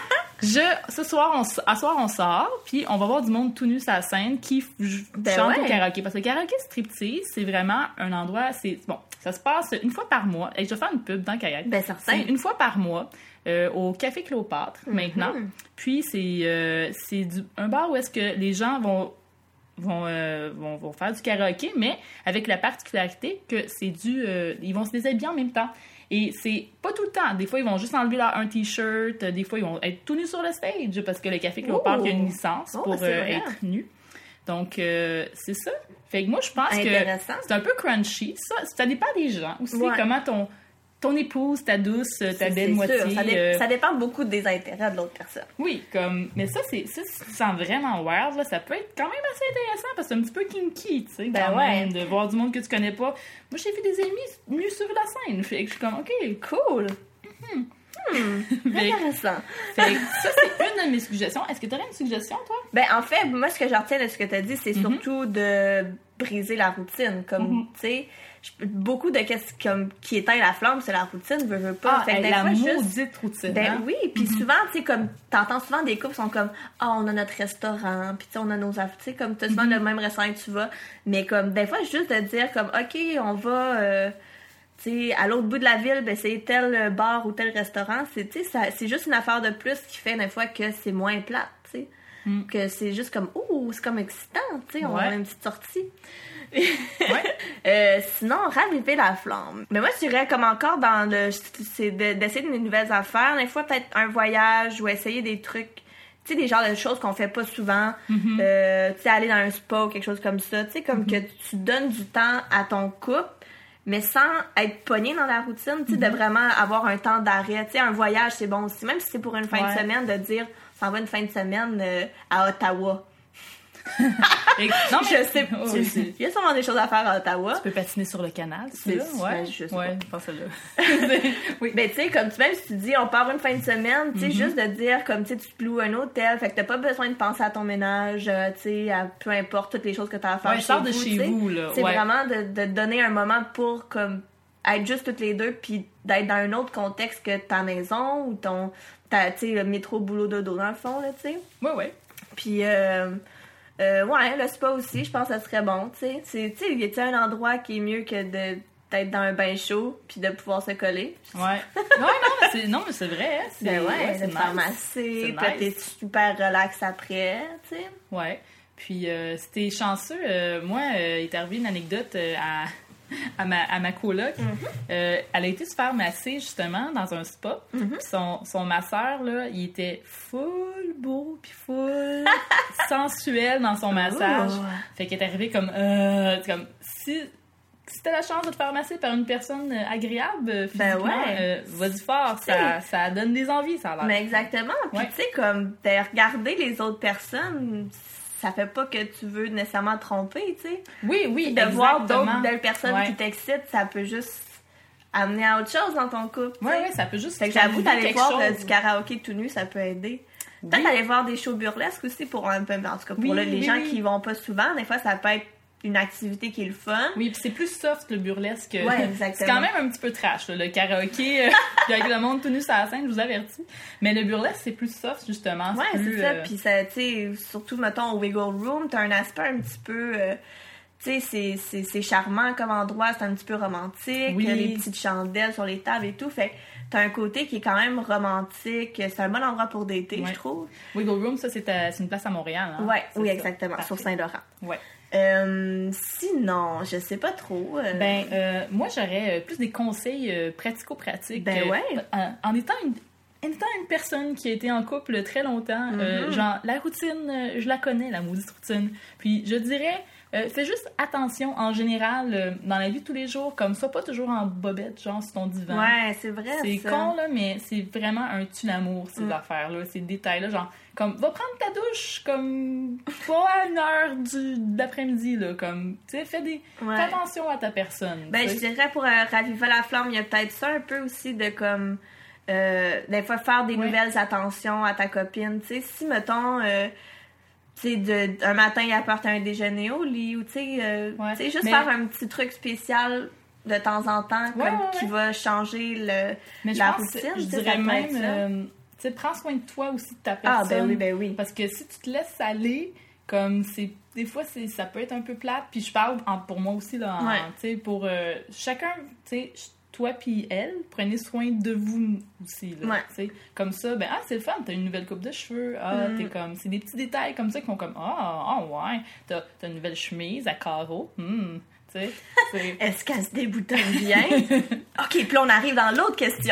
Je, ce soir, on, à soir, on sort, puis on va voir du monde tout nu sur la scène qui f- ben chante ouais. au karaoké. Parce que le karaoké striptease, c'est vraiment un endroit, c'est bon, ça se passe une fois par mois. Et je vais faire une pub dans Kayak. Ben, certain. C'est une fois par mois euh, au Café Cléopâtre, mm-hmm. maintenant. Puis c'est, euh, c'est du, un bar où est-ce que les gens vont vont, euh, vont vont faire du karaoké, mais avec la particularité que c'est du, euh, ils vont se déshabiller en même temps. Et c'est pas tout le temps. Des fois, ils vont juste enlever leur un t-shirt. Des fois, ils vont être tout nus sur le stage parce que le Café Cléopâtre a une licence oh, pour euh, être nu. Donc, euh, c'est ça. Fait que moi, je pense que c'est un peu crunchy. Ça, ça dépend des gens aussi. Ouais. Comment ton, ton épouse, ta douce, ta c'est, belle c'est moitié... Sûr. Ça, dé- euh... ça dépend beaucoup des intérêts de l'autre personne. Oui, comme... Mais ça, c'est ça, si tu sens vraiment wild, là, ça peut être quand même assez intéressant parce que c'est un petit peu kinky, tu sais, ben quand ouais. même, de voir du monde que tu connais pas. Moi, j'ai fait des amis nus sur la scène. Fait que je suis comme, OK, cool. Mm-hmm. Hmm, intéressant. Fait que ça, c'est une de mes suggestions. Est-ce que tu aurais une suggestion, toi? Ben, en fait, moi, ce que je retiens de ce que tu as dit, c'est mm-hmm. surtout de briser la routine. Comme, mm-hmm. tu sais, beaucoup de qu'est-ce comme, qui éteint la flamme, c'est la routine, veux, veux pas. Ah, fait que la fois, maudite juste, routine. Ben hein? oui, puis mm-hmm. souvent, tu sais, comme, t'entends souvent des couples sont comme, ah, oh, on a notre restaurant, puis tu sais, on a nos affaires, tu sais, comme, t'as souvent mm-hmm. le même restaurant que tu vas, mais comme, des fois, juste de dire, comme, OK, on va... Euh, tu sais, à l'autre bout de la ville, ben c'est tel bar ou tel restaurant. C'est, tu sais, ça, c'est juste une affaire de plus qui fait des fois que c'est moins plate, tu sais. Mm. Que c'est juste comme, ouh, c'est comme excitant, tu sais, on ouais. a une petite sortie. ouais. euh, sinon, raviver la flamme. Mais moi, je dirais comme encore dans le... C'est de, d'essayer de nouvelles affaires. Des fois, peut-être un voyage ou essayer des trucs... Tu sais, des genres de choses qu'on fait pas souvent. Mm-hmm. Euh, tu sais, aller dans un spa ou quelque chose comme ça. Tu sais, comme mm-hmm. que tu donnes du temps à ton couple, mais sans être pogné dans la routine, tu sais, mm-hmm. de vraiment avoir un temps d'arrêt. Tu sais, un voyage, c'est bon aussi. Même si c'est pour une fin ouais. de semaine, de dire, on s'en va une fin de semaine euh, à Ottawa. Et, non, mais je sais pas. Oh, il y a sûrement des choses à faire à Ottawa. Tu peux patiner sur le canal, c'est là? Ouais, je sais ouais, pas. je pense que là. Oui. Ben, tu sais, comme tu même si tu dis, on part une fin de semaine, tu sais, mm-hmm. juste de dire, comme tu sais, tu te loues un hôtel, fait que t'as pas besoin de penser à ton ménage, euh, tu sais, à peu importe toutes les choses que t'as à faire. Ouais, sors de chez t'sais. vous, là. C'est ouais. vraiment de, de donner un moment pour, comme, être juste toutes les deux, puis d'être dans un autre contexte que ta maison ou ton, ta, tu sais, le métro, boulot, dodo, dans le fond, là, tu sais. Ouais, ouais. Puis, euh, euh, ouais, le spa aussi, je pense que ça serait bon, tu sais. Tu sais, il y a un endroit qui est mieux que de d'être dans un bain chaud puis de pouvoir se coller. Ouais. Ouais, non, mais c'est, non, mais c'est vrai. Hein, c'est, ben ouais, ouais, de c'est te faire nice. masser, puis nice. T'es super relax après, tu sais. Ouais. Puis, euh, c'était chanceux. Euh, moi, euh, il est arrivé une anecdote euh, à... À ma, à ma coloc, mm-hmm. euh, elle a été se faire masser justement dans un spa. Mm-hmm. Puis son, son masseur, là, il était full beau, puis full sensuel dans son massage. Oh. Fait qu'elle est arrivée comme, euh, comme si, si t'as la chance de te faire masser par une personne agréable, physiquement, ben ouais. euh, vas-y fort, ça, ça donne des envies, ça a l'air. Mais exactement. Puis ouais. tu sais, comme, de regarder les autres personnes, ça fait pas que tu veux nécessairement tromper, tu sais. Oui, oui, de exactement. voir d'autres belles personnes ouais. qui t'excitent, ça peut juste amener à autre chose dans ton couple. Oui, oui, ça peut juste... Fait que j'avoue, d'aller voir euh, du karaoké tout nu, ça peut aider. Oui. Peut-être aller voir des shows burlesques aussi pour un peu... En tout cas, pour oui, là, les oui, gens oui. qui y vont pas souvent, des fois, ça peut être une activité qui est le fun. Oui, puis c'est plus soft, le burlesque. Ouais, exactement. C'est quand même un petit peu trash, là, le karaoké, euh, avec le monde tout nu sur la scène, je vous avertis. Mais le burlesque, c'est plus soft, justement. Ouais, c'est, c'est plus, ça. Euh... Puis, ça, tu sais, surtout, mettons, au Wiggle Room, t'as un aspect un petit peu... Euh, tu sais, c'est, c'est, c'est charmant comme endroit, c'est un petit peu romantique. Oui. Les petites chandelles sur les tables et tout. Fait que t'as un côté qui est quand même romantique. C'est un bon endroit pour dater, ouais. je trouve. Wiggle Room, ça, c'est, à, c'est une place à Montréal. Hein? Ouais, c'est oui, ça. exactement. Parfait. Sur Saint-Laurent. Ouais. Euh, sinon, je sais pas trop. Euh... Ben, euh, moi, j'aurais plus des conseils euh, pratico-pratiques. Ben ouais. Euh, en étant une, en étant une personne qui a été en couple très longtemps, mm-hmm. euh, genre, la routine, euh, je la connais, la maudite routine. Puis, je dirais, euh, fais juste attention, en général, euh, dans la vie de tous les jours, comme ça, pas toujours en bobette, genre, sur ton divan. Ouais, c'est vrai, C'est ça. con, là, mais c'est vraiment un tue-l'amour, ces mm. affaires-là, ces détails-là, genre... Comme, va prendre ta douche, comme, pas à une heure du, d'après-midi, là, comme, tu sais, fais des... Ouais. Fais attention à ta personne. Ben, t'sais. je dirais, pour euh, raviver la flamme, il y a peut-être ça un peu aussi de, comme, euh, des fois, faire des ouais. nouvelles attentions à ta copine, tu sais, si, mettons, euh, tu sais, de, un matin, il apporte un déjeuner au lit, ou, tu sais, euh, ouais. tu sais, juste mais... faire un petit truc spécial de temps en temps, comme, ouais, ouais, ouais. qui va changer le, mais la je pense, routine, je dirais même... Tu sais, prends soin de toi aussi, de ta personne. Ah, ben oui, ben oui. Parce que si tu te laisses aller, comme, c'est... Des fois, c'est, ça peut être un peu plate. Puis je parle en, pour moi aussi, là, ouais. tu sais, pour... Euh, chacun, tu sais, toi puis elle, prenez soin de vous aussi, là, ouais. tu sais. Comme ça, ben, ah, c'est le fun, t'as une nouvelle coupe de cheveux. Ah, mm. t'es comme... C'est des petits détails comme ça qui font comme, ah, ah ouais, t'as, t'as une nouvelle chemise à carreaux. Hum. C'est... Est-ce qu'elle se déboutonne bien? OK, puis là, on arrive dans l'autre question.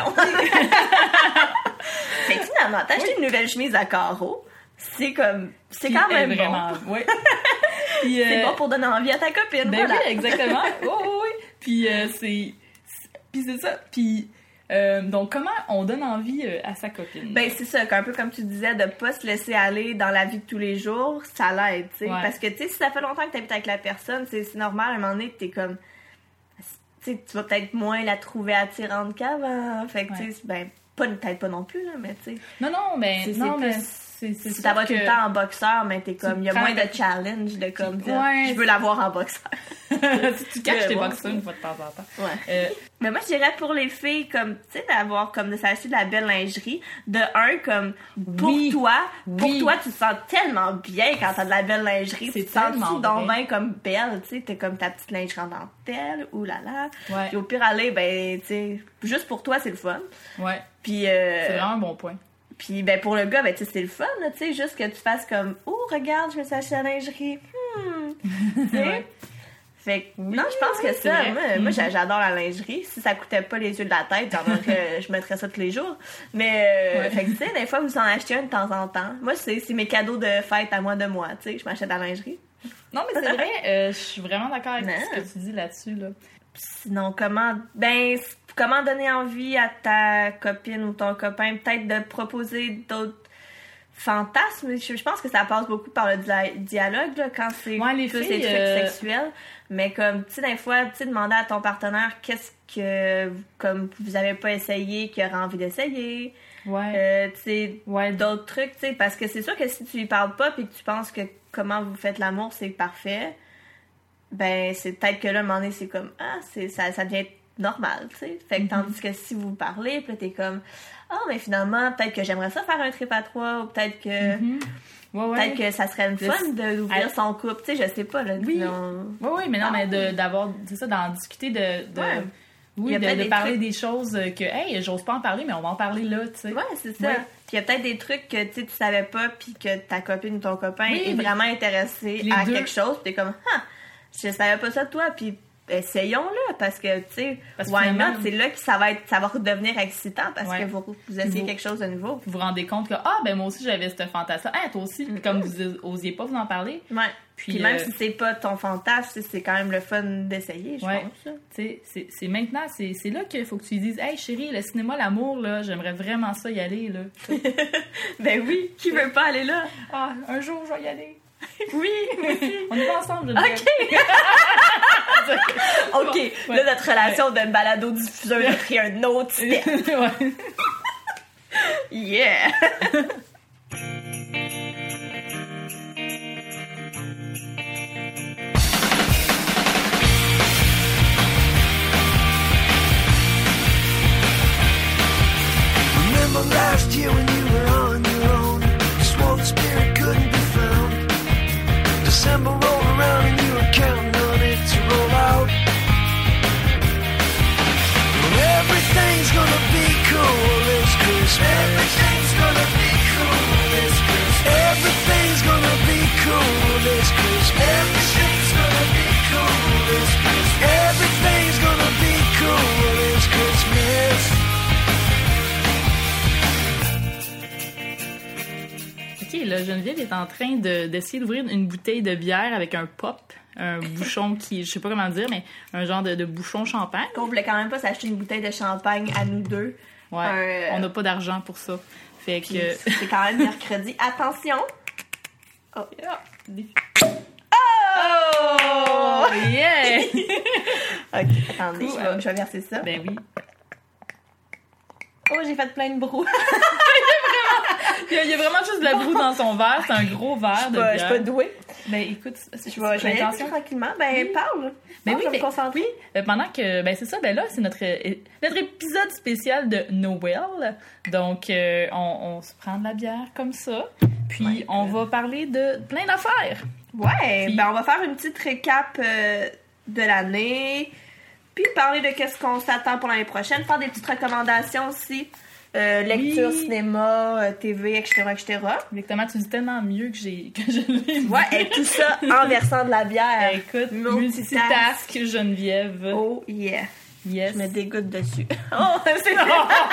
Fait que finalement, t'as acheté oui. une nouvelle chemise à carreaux. C'est comme... C'est puis quand même vraiment, bon. Oui. Puis, c'est euh... bon pour donner envie à ta copine, ben voilà. Oui, exactement. Oui, oui, oui. Puis euh, c'est... Puis c'est ça. Puis... Euh, donc, comment on donne envie euh, à sa copine? Ben, c'est ça, un peu comme tu disais, de pas se laisser aller dans la vie de tous les jours, ça l'aide, tu sais. Ouais. Parce que, tu sais, si ça fait longtemps que t'habites avec la personne, c'est, c'est normal, à un moment donné, t'es comme... Tu sais, tu vas peut-être moins la trouver attirante qu'avant. Fait que, ouais. tu sais, ben, pas, peut-être pas non plus, là, mais tu sais... Non, non, ben, c'est, non, c'est mais... Plus... C'est, c'est si t'as que... tout le temps en boxeur, mais t'es comme, il y a moins de challenge de comme dire, ouais, je veux l'avoir en boxeur. Tu caches tes boxeurs une fois de temps en temps. Ouais. Euh... Mais moi, je dirais pour les filles, comme, tu sais, d'avoir, comme, de s'acheter de la belle lingerie. De un, comme, pour oui. toi, pour oui. toi, tu te sens tellement bien quand t'as de la belle lingerie. C'est tu te sens donc bien bien comme belle, tu sais, t'as comme ta petite lingerie en dentelle, oulala. Ouais. Puis au pire aller, ben, tu sais, juste pour toi, c'est le fun. Ouais. Puis, euh... c'est vraiment un bon point. Puis, ben, pour le gars, ben, tu sais, c'est le fun, tu sais, juste que tu fasses comme, oh, regarde, je me suis acheté la lingerie. Hmm. Tu sais? Ouais. Fait que, oui, non, je pense oui, que ça, moi, mm-hmm. moi, j'adore la lingerie. Si ça coûtait pas les yeux de la tête, j'en aurais, je mettrais ça tous les jours. Mais, euh, ouais. fait que, tu sais, des fois, vous en achetez un de temps en temps. Moi, c'est, c'est mes cadeaux de fête à moi de moi, tu sais, je m'achète la lingerie. Non, mais c'est vrai, euh, je suis vraiment d'accord avec non. ce que tu dis là-dessus, là. Sinon, comment, ben, comment donner envie à ta copine ou ton copain, peut-être de proposer d'autres fantasme. Je, je pense que ça passe beaucoup par le di- dialogue, là, quand c'est ouais, les tous filles, ces trucs euh... sexuels. Mais comme, tu sais, des fois, tu sais, demander à ton partenaire qu'est-ce que, comme, vous avez pas essayé, qu'il aurait envie d'essayer. Ouais. Euh, tu sais, ouais. d'autres trucs, tu sais, parce que c'est sûr que si tu lui parles pas puis que tu penses que comment vous faites l'amour, c'est parfait, ben, c'est peut-être que là, à un moment donné, c'est comme, ah, c'est, ça, ça devient normal, tu sais. Fait que, mm-hmm. tandis que si vous parlez, puis là, t'es comme, ah, oh, mais finalement, peut-être que j'aimerais ça faire un trip à trois, ou peut-être que, mm-hmm. ouais, ouais. peut-être que ça serait une fun de, d'ouvrir elle... son couple, tu sais, je sais pas, là. Oui, non... oui, oui, mais non, ah, mais de, d'avoir, c'est ça, d'en discuter, de, de... Ouais. Oui, de, de parler trucs... des choses que, hey, j'ose pas en parler, mais on va en parler là, tu sais. Ouais, c'est ça. Ouais. Puis il y a peut-être des trucs que tu savais pas, puis que ta copine ou ton copain oui, est mais... vraiment intéressé à deux. quelque chose, puis t'es comme, ah, je savais pas ça de toi, puis essayons-le, parce que, tu sais, why not, c'est là que ça va être, ça va redevenir excitant, parce ouais. que vous, vous essayez vous, quelque chose de nouveau. Vous vous rendez compte que, ah, ben moi aussi, j'avais ce fantasme-là. Ah, toi aussi, mm-hmm. comme vous osiez pas vous en parler. Ouais. Puis, Puis même euh... si c'est pas ton fantasme, c'est quand même le fun d'essayer, je ouais. pense. Tu sais, c'est, c'est maintenant, c'est, c'est là qu'il faut que tu lui dises, hey chérie, le cinéma, l'amour, là, j'aimerais vraiment ça y aller, là. Ben oui, qui veut pas aller là? Ah, un jour, je vais y aller. Oui, on est pas ensemble, je OK. OK, bon, ouais. Là, notre relation ouais. de balado-diffuseur a pris un autre step. Ouais. Yeah! Remember last year when you were on your own? Swore the spirit couldn't be found. December rolled around and you were counting on it to roll out. Well, everything's gonna be cool this Christmas. Everything's gonna be cool this Christmas. Everything's gonna be cool this Christmas. Everything's gonna be cool this Christmas. Everything's gonna be cool this Christmas. OK, là, Geneviève est en train de, d'essayer d'ouvrir une bouteille de bière avec un pop, un bouchon qui, je sais pas comment dire, mais un genre de, de bouchon champagne. On voulait quand même pas s'acheter une bouteille de champagne à nous deux. Ouais, euh, on n'a pas d'argent pour ça. Fait que... C'est quand même mercredi. Attention! Oh! Yeah. Oh! Oh! Yeah! OK, attendez, cool. je, vais, je vais verser ça. Ben oui. Oh, j'ai fait plein de brou. il, y a, il y a vraiment juste de la broue dans son verre. C'est un gros verre de bière. Je suis pas douée. Ben écoute, je vais, je vais aller tranquillement. Ben oui. parle. Ben parle, oui, je vais mais, me concentrer. Oui, pendant que, ben c'est ça, ben là, c'est notre, notre épisode spécial de Noël. Donc, euh, on, on se prend de la bière comme ça. Puis, ouais, on euh... va parler de plein d'affaires. Ouais, puis, ben on va faire une petite récap euh, de l'année. Puis parler de qu'est-ce qu'on s'attend pour l'année prochaine. Faire des petites recommandations aussi. Euh, lecture, oui. cinéma, euh, T V, et cetera, et cetera. Exactement, tu dis tellement mieux que, j'ai, que je l'ai dit. Ouais, et tout ça en versant de la bière. Écoute, multitask Geneviève. Oh yeah. Yes. Je me dégoûte dessus. Oh, c'est non!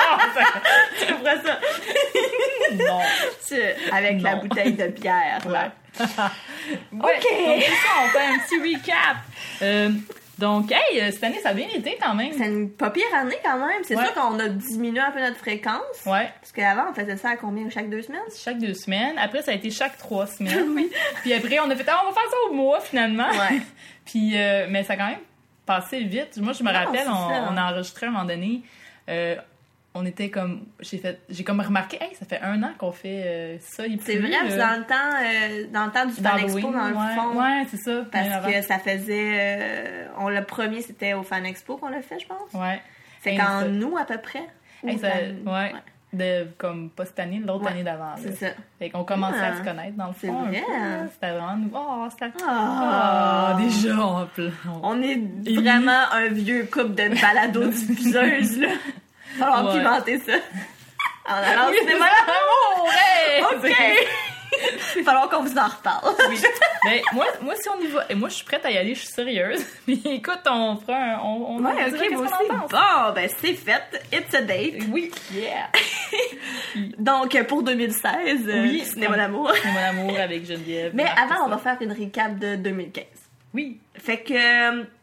Tu feras ça. Non. Tu, avec non. la bouteille de bière, là. Ouais. OK! Donc, c'est ça, on fait un petit recap. Euh... Donc, hey, cette année, ça a bien été quand même. C'est une pas pire année quand même. C'est ouais. sûr qu'on a diminué un peu notre fréquence. Ouais. Parce qu'avant, on faisait ça à combien? Chaque deux semaines? Chaque deux semaines. Après, ça a été chaque trois semaines. Oui. Puis après, on a fait, ah, on va faire ça au mois finalement. Ouais. Puis, euh, mais ça a quand même passé vite. Moi, je me non, rappelle, on, on a enregistré à un moment donné. Euh, on était comme, j'ai fait, j'ai comme remarqué, hey, ça fait un an qu'on fait euh, ça. Il c'est plus, vrai, euh, c'est dans le temps, euh, dans le temps du Fan Expo, dans le ouais, fond. Ouais, c'est ça. Parce que ça faisait, euh, on le premier c'était au Fan Expo qu'on l'a fait, je pense. Ouais. C'est qu'en ça... nous à peu près. Hey, ça, ouais. ouais. De, comme pas cette année, l'autre ouais, année d'avant. C'est ça. Fait qu'on commençait ah, à se connaître dans le fond. C'est vrai. Un peu, c'était vraiment nous. Oh, c'était. Oh, oh, déjà, on, on... on est vraiment un vieux couple de balado-diffuseuses, là. Falloir ouais. pimenter ça. En allant au cinéma l'amour! Hey! OK! Il va falloir qu'on vous en reparle. Oui. Ben, moi, moi, si on y va, et moi, je suis prête à y aller, je suis sérieuse. Puis écoute, on fera un. On, on ouais, ok, moi aussi. Bon, ben, c'est fait. It's a date. Oui. Yeah. Donc, pour deux mille seize, oui, euh, Cinéma l'amour. Cinéma l'amour avec Geneviève. Mais avant, on va faire une recap de deux mille quinze. Oui. Fait que.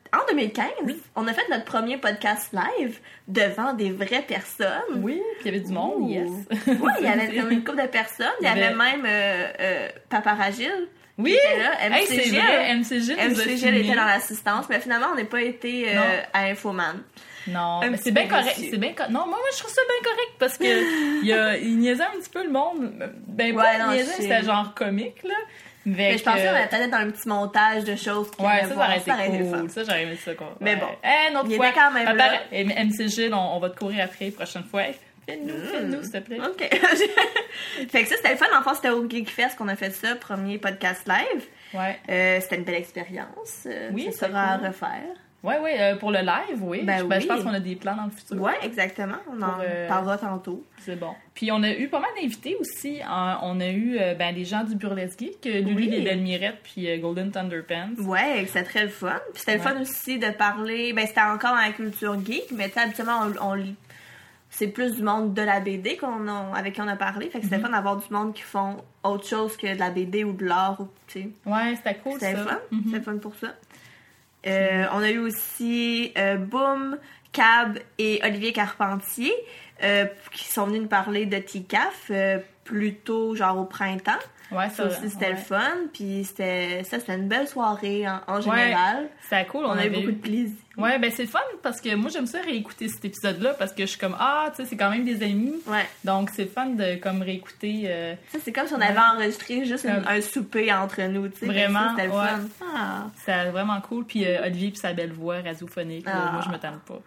en deux mille quinze, oui. on a fait notre premier podcast live devant des vraies personnes. Oui, puis il y avait du monde, Ouh. yes. Oui, il y avait comme une couple de personnes. Il y avait, avait même euh, euh, Papa Ragile. Oui! Là. M C G, hey, c'est vrai, M C G M C G était dans l'assistance, mais finalement, on n'est pas été euh, à Infoman. Non, mais c'est bien correct. C'est bien co- Non, moi, moi, je trouve ça bien correct parce que il, a, il niaisait un petit peu le monde. Ben, ouais, pas non, niaisait, c'était genre comique, là. Mais je pensais qu'on allait peut-être dans un petit montage de choses qui ouais, ça, voir, ça aurait été cool. Ça, j'aurais aimé ça. Quoi. Mais ouais. bon, hey, notre il fois, était quand même là. M C G, on, on va te courir après, prochaine fois. Fais-nous, mm. fais-nous, s'il te plaît. OK. Fait que ça, c'était le fun. En fait, c'était au Geekfest qu'on a fait ça, premier podcast live. Ouais. Euh, c'était une belle expérience. Oui, ça sera cool. à refaire. Oui, oui, euh, pour le live, oui. Ben, ben, oui. Je pense qu'on a des plans dans le futur. Oui, exactement. On en euh... parlera tantôt. C'est bon. Puis on a eu pas mal d'invités aussi. Euh, on a eu euh, ben, des gens du Burlesque Geek, Lulu oui. les Belles Mirettes, puis euh, Golden Thunderpants. Oui, c'était très le fun. Puis c'était ouais. le fun aussi de parler. Ben, c'était encore dans la culture geek, mais tu sais, habituellement, on, on c'est plus du monde de la B D qu'on a, avec qui on a parlé. Fait que c'était mm-hmm. fun d'avoir du monde qui font autre chose que de la B D ou de l'art. Tu sais. Ouais, c'était cool. C'était ça. fun. Mm-hmm. C'était fun pour ça. Euh, on a eu aussi euh, Boom, Cab et Olivier Carpentier euh, qui sont venus nous parler de T C A F euh, plus tôt, genre au printemps. Ouais, ça aussi, c'était ouais. le fun. Puis c'était, ça, c'était une belle soirée en, en général. Ouais, c'était cool. On, on a eu beaucoup eu... de plaisir. Ouais, ben c'est le fun parce que moi, j'aime ça réécouter cet épisode-là parce que je suis comme, ah, tu sais, c'est quand même des amis. Ouais. Donc, c'est le fun de comme réécouter. Euh... Ça, c'est comme si on avait ouais. enregistré juste une, un souper entre nous, tu sais. Vraiment. Ça, c'était le ouais. fun. Ah. C'était vraiment cool. Puis euh, Olivier, puis sa belle voix radiophonique. Ah. Là, moi, je me tente pas.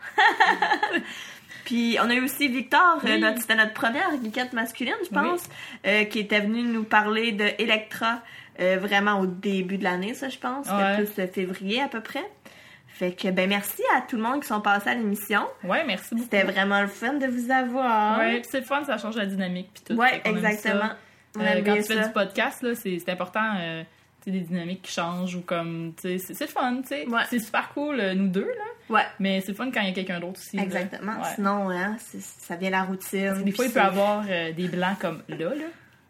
Puis on a eu aussi Victor, oui. euh, notre, c'était notre première geekette masculine, je pense, oui. euh, qui était venu nous parler de Electra euh, vraiment au début de l'année, ça je pense. C'était ouais. plus de février à peu près. Fait que ben merci à tout le monde qui sont passés à l'émission. Ouais, merci beaucoup. C'était vraiment le fun de vous avoir. Ouais, puis c'est le fun, ça change la dynamique puis tout. Ouais, exactement. Euh, quand tu fais ça. du podcast, là, c'est, c'est important. Euh, des dynamiques qui changent ou comme, tu sais, c'est, c'est le fun, tu sais. Ouais. C'est super cool, euh, nous deux, là. Ouais. Mais c'est le fun quand il y a quelqu'un d'autre aussi. Exactement. Ouais. Sinon, hein, c'est, ça vient la routine. Des fois, il peut y avoir euh, des blancs comme là, là.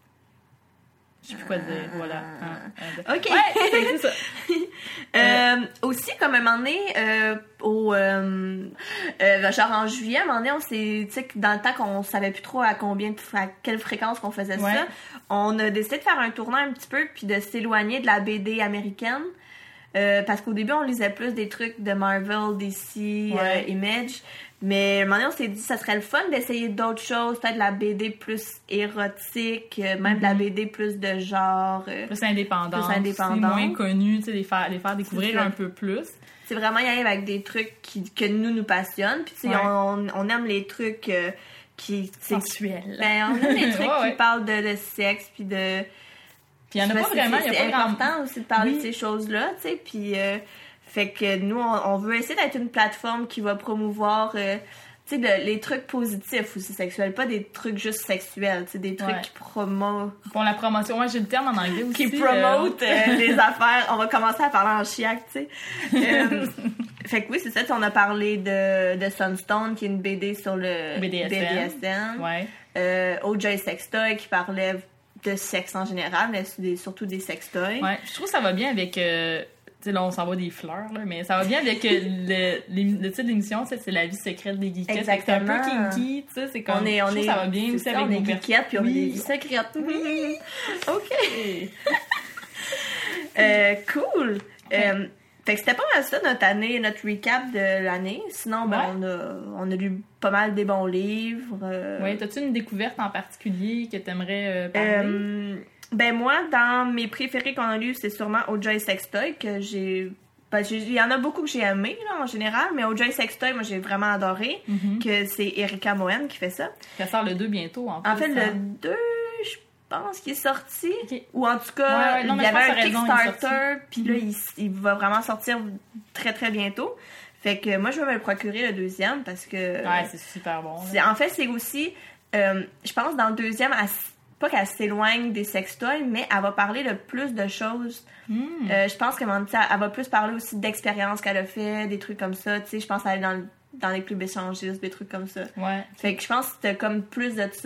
Je sais plus quoi dire, euh... voilà. Ah, OK. Ouais, c'est ça. euh, euh, aussi, comme un moment donné, euh, au, euh, euh, genre en juillet, à un moment donné, on s'est, tu sais, dans le temps qu'on savait plus trop à combien, de, à quelle fréquence qu'on faisait ouais. ça, on a décidé de faire un tournant un petit peu puis de s'éloigner de la B D américaine. Euh, parce qu'au début, on lisait plus des trucs de Marvel, D C, ouais. euh, Image. Mais à un moment donné, on s'est dit que ça serait le fun d'essayer d'autres choses, peut-être la B D plus érotique, même mm-hmm. de la B D plus de genre... Euh, plus indépendante. Plus indépendante. Moins connue, tu sais, les faire, les faire découvrir un peu plus. C'est vraiment y aller avec des trucs qui, que nous, nous passionnent. Puis, tu sais, ouais. on, on aime les trucs euh, qui... sensuels. Ben, on aime les trucs ouais, qui ouais. parlent de, de sexe, puis de... Puis il y en a pas vraiment, il y a c'est pas important grand... aussi de parler oui. de ces choses-là, tu sais, puis euh, fait que nous, on, on veut essayer d'être une plateforme qui va promouvoir, euh, tu sais, le, les trucs positifs aussi sexuels, pas des trucs juste sexuels, tu sais, des trucs ouais. qui promotent... Pour la promotion, moi j'ai le terme en anglais aussi. Qui promotent euh... euh, les affaires, on va commencer à parler en chiac, tu sais. euh, fait que oui, c'est ça, on a parlé de, de Sunstone, qui est une B D sur le B D S M. B D S M. Ouais. Euh, O J Sextoy, qui parlait... de sexe en général, mais des, surtout des sextoys. Ouais, je trouve que ça va bien avec... Euh, tu sais, là, on s'envoie des fleurs, là, mais ça va bien avec euh, le, le titre de l'émission, c'est la vie secrète des geekettes. Exactement. C'est un peu kinky, tu sais, c'est comme... On est, on je trouve est, que ça va bien aussi ça, avec on est nos geekettes, puis on oui. est des vies secrètes. Oui. OK. euh, cool. Okay. Euh, fait que c'était pas mal ça, notre année, notre recap de l'année. Sinon, ben, ouais. on, a, on a lu pas mal des bons livres. Euh... Oui, t'as-tu une découverte en particulier que t'aimerais euh, parler? Euh, ben moi, dans mes préférés qu'on a lus, c'est sûrement O J Sextoy, que j'ai... Ben, il y en a beaucoup que j'ai aimé, là, en général, mais O J Sextoy, moi, j'ai vraiment adoré, mm-hmm. que c'est Erika Moen qui fait ça. Ça sort le deux bientôt, en fait. En fait, le deux, je pense qu'il est sorti. Okay. Ou en tout cas, ouais, ouais, non, il y avait un raison, Kickstarter, puis mm-hmm. là, il, il va vraiment sortir très, très bientôt. Fait que moi, je vais me le procurer, le deuxième, parce que... Ouais, c'est super bon. C'est, en fait, c'est aussi... Euh, je pense, dans le deuxième, elle, pas qu'elle s'éloigne des sextoys, mais elle va parler de plus de choses. Mm. Euh, je pense qu'elle elle va plus parler aussi d'expériences qu'elle a fait, des trucs comme ça. Tu sais, je pense aller dans, dans les clubs échangistes, des trucs comme ça. Ouais. Fait que je pense que c'était comme plus de ça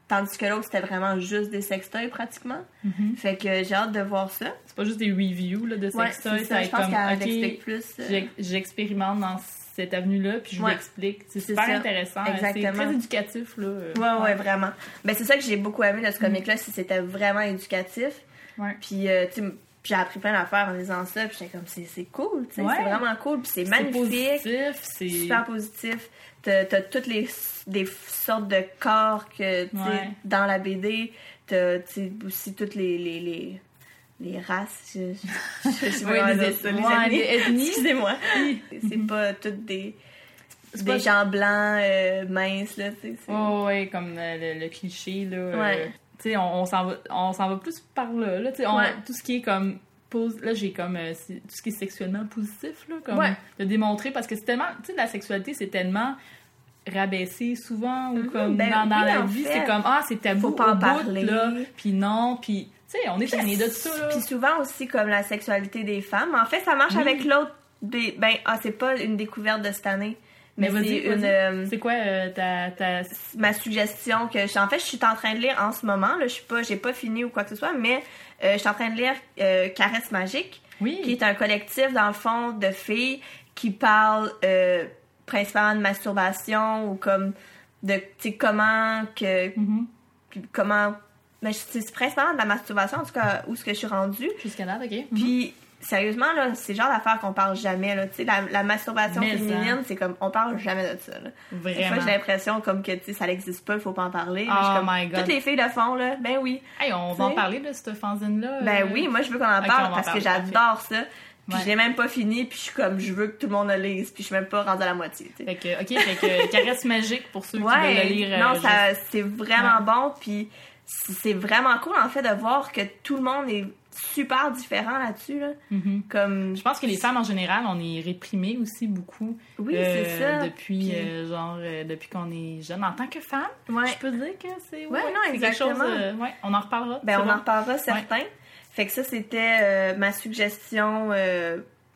tandis que l'autre, c'était vraiment juste des sextoys, pratiquement. Mm-hmm. Fait que j'ai hâte de voir ça. C'est pas juste des reviews là, de sextoys. Ouais, ça, je pense comme, qu'elle okay, explique plus. Euh... J'expérimente dans cette avenue-là, puis je ouais. vous explique. C'est super ça. intéressant. Exactement. C'est très éducatif, là. Ouais, ouais, ouais, vraiment. Ben, c'est ça que j'ai beaucoup aimé de ce comic-là, c'est c'était vraiment éducatif. Ouais. Puis, euh, tu sais, j'ai appris plein d'affaires en lisant ça, puis j'étais comme, c'est, c'est cool, tu sais, ouais. c'est vraiment cool, puis c'est, c'est magnifique. Positif, c'est super positif. T'as, t'as toutes les des sortes de corps que, tu sais, ouais. dans la B D. T'as, tu sais, aussi toutes les, les, les, les races. Je, je, je sais pas oui, comment les, dire ça, les ouais, ethnies. les ethnies. Excusez-moi. C'est pas toutes des... C'est des pas... gens blancs, euh, minces, là, tu sais. Oh, ouais, comme le, le cliché, là. Ouais. Euh, tu sais, on, on, s'en va, on s'en va plus par là, là, tu sais. Ouais. Tout ce qui est comme... Là, j'ai comme... Euh, tout ce qui est sexuellement positif, là, comme... Ouais. De démontrer, parce que c'est tellement... Tu sais, la sexualité, c'est tellement... rabaissé souvent, ou mm-hmm, comme ben, dans, dans oui, la vie, fait. C'est comme, ah, c'est tabou, faut pas au en bout, parler. là, puis non, puis, tu sais, on est tanné de ça, là. Puis souvent aussi, comme la sexualité des femmes, en fait, ça marche oui. avec l'autre, des... ben, ah, c'est pas une découverte de cette année, mais, mais c'est une... Euh... C'est quoi euh, ta, ta... ma suggestion que, je... en fait, je suis en train de lire en ce moment, là, je suis pas, j'ai pas fini ou quoi que ce soit, mais euh, je suis en train de lire euh, Caresse magique, oui. qui est un collectif, dans le fond, de filles qui parlent euh, principalement de masturbation ou comme de, tu sais, comment que... Mm-hmm. comment... Mais c'est principalement de la masturbation, en tout cas, où ce que je suis rendue. Jusqu'à là, OK. Mm-hmm. Puis, sérieusement, là, c'est le genre d'affaires qu'on parle jamais, là. Tu sais, la, la masturbation mais féminine, ça. C'est comme... On parle jamais de ça, là. Vraiment. Des fois, j'ai l'impression comme que, tu sais, ça n'existe pas, il faut pas en parler. Oh mais comme, my God. Toutes les filles le font, là. Ben oui. Hey, on va en parler de cette fanzine-là. Ben euh... oui, moi, je veux qu'on en okay, parle parce que j'adore ça. Puis ouais. je l'ai même pas fini, puis je suis comme, je veux que tout le monde le lise, puis je suis même pas rendue à la moitié, tu sais. Fait que, OK, fait que Caresse magique pour ceux ouais, qui veulent le lire. Non, euh, ça, juste... c'est vraiment ouais. bon, puis c'est vraiment cool, en fait, de voir que tout le monde est super différent là-dessus, là. Mm-hmm. Comme... Je pense que les femmes, en général, on est réprimées aussi beaucoup. Oui, euh, c'est ça. Depuis, puis... euh, genre, euh, depuis qu'on est jeune. En tant que femme, ouais. je peux dire que c'est... Ouais, ouais, non, c'est exactement. quelque chose... Euh, ouais, on en reparlera. Ben, on bon. en reparlera, certains. Ouais. Fait que ça, c'était euh, ma suggestion... Euh...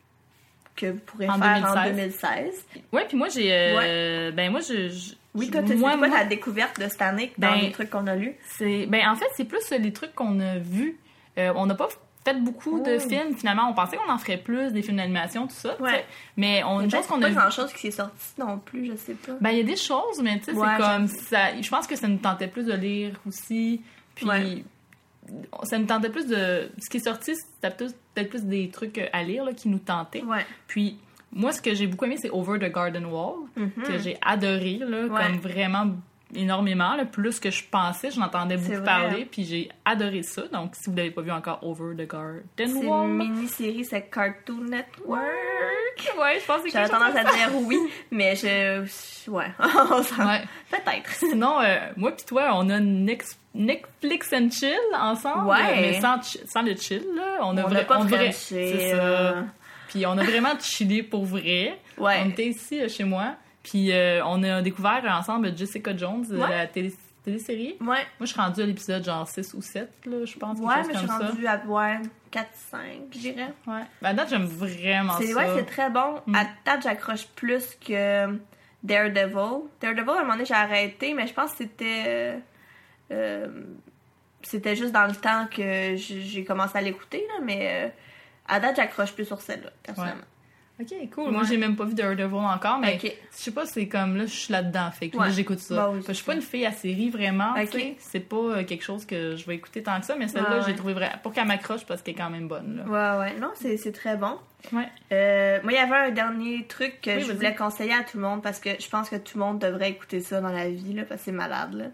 que vous pourrez en faire deux mille seize. En deux mille seize. Ouais, puis moi, j'ai... Euh, ouais. Ben, moi, je... je oui, toi, tu moi, quoi moi, ta découverte de cette année dans ben, les trucs qu'on a lus? C'est, ben, en fait, c'est plus les trucs qu'on a vus. Euh, on n'a pas fait beaucoup oh. de films, finalement. On pensait qu'on en ferait plus, des films d'animation, tout ça. Ouais. Mais on, une chose qu'on a pas grand-chose qui est sorti non plus, je sais pas. Ben, il y a des choses, mais tu sais, ouais, c'est comme... ça. Je pense que ça nous tentait plus de lire aussi. Puis... Ouais. Ça nous tentait plus de... Ce qui est sorti, c'était peut-être plus des trucs à lire là, qui nous tentaient. Ouais. Puis, moi, ce que j'ai beaucoup aimé, c'est Over the Garden Wall, mm-hmm. que j'ai adoré, là, ouais. comme vraiment énormément, là, plus que je pensais. Je l'entendais beaucoup vrai. parler, puis j'ai adoré ça. Donc, si vous l'avez pas vu encore, Over the Garden c'est Wall... C'est une mini-série, c'est Cartoon Network. Ouais, je pense que c'est J'avais tendance à dire oui, mais je... Ouais, ouais. Peut-être. Sinon, euh, moi pis toi, on a Next... Netflix and chill ensemble, ouais. mais sans, sans le chill, là. On a, on vra... a pas on vrai... C'est ça. Puis on a vraiment chillé pour vrai. Ouais. On était ici, euh, chez moi. Puis euh, on a découvert ensemble Jessica Jones, ouais. la télé télésérie. Ouais. Moi, je suis rendue à l'épisode genre six ou sept, là, je pense. Ouais, mais je suis comme rendue ça. à ouais, quatre cinq, je dirais. Ouais. Ben, à date, j'aime vraiment c'est, ça. Ouais, c'est très bon. Mm. À date, j'accroche plus que Daredevil. Daredevil, à un moment donné, j'ai arrêté, mais je pense que c'était... Euh, c'était juste dans le temps que j'ai commencé à l'écouter, là, mais euh, à date, j'accroche plus sur celle-là, personnellement. Ouais. Ok, cool. Ouais. Moi, j'ai même pas vu Daredevil encore, mais okay. je sais pas, c'est comme là, je suis là-dedans, fait que ouais. là, j'écoute ça. Bah oui, je suis pas une fille à série, vraiment, okay. tu sais. C'est pas euh, quelque chose que je vais écouter tant que ça, mais celle-là, ouais, j'ai ouais. trouvé vrai pour qu'elle m'accroche parce qu'elle est quand même bonne, là. Ouais, ouais. Non, c'est, c'est très bon. Ouais. Euh, moi, il y avait un dernier truc que oui, je vas-y. voulais conseiller à tout le monde parce que je pense que tout le monde devrait écouter ça dans la vie, là, parce que c'est malade, là.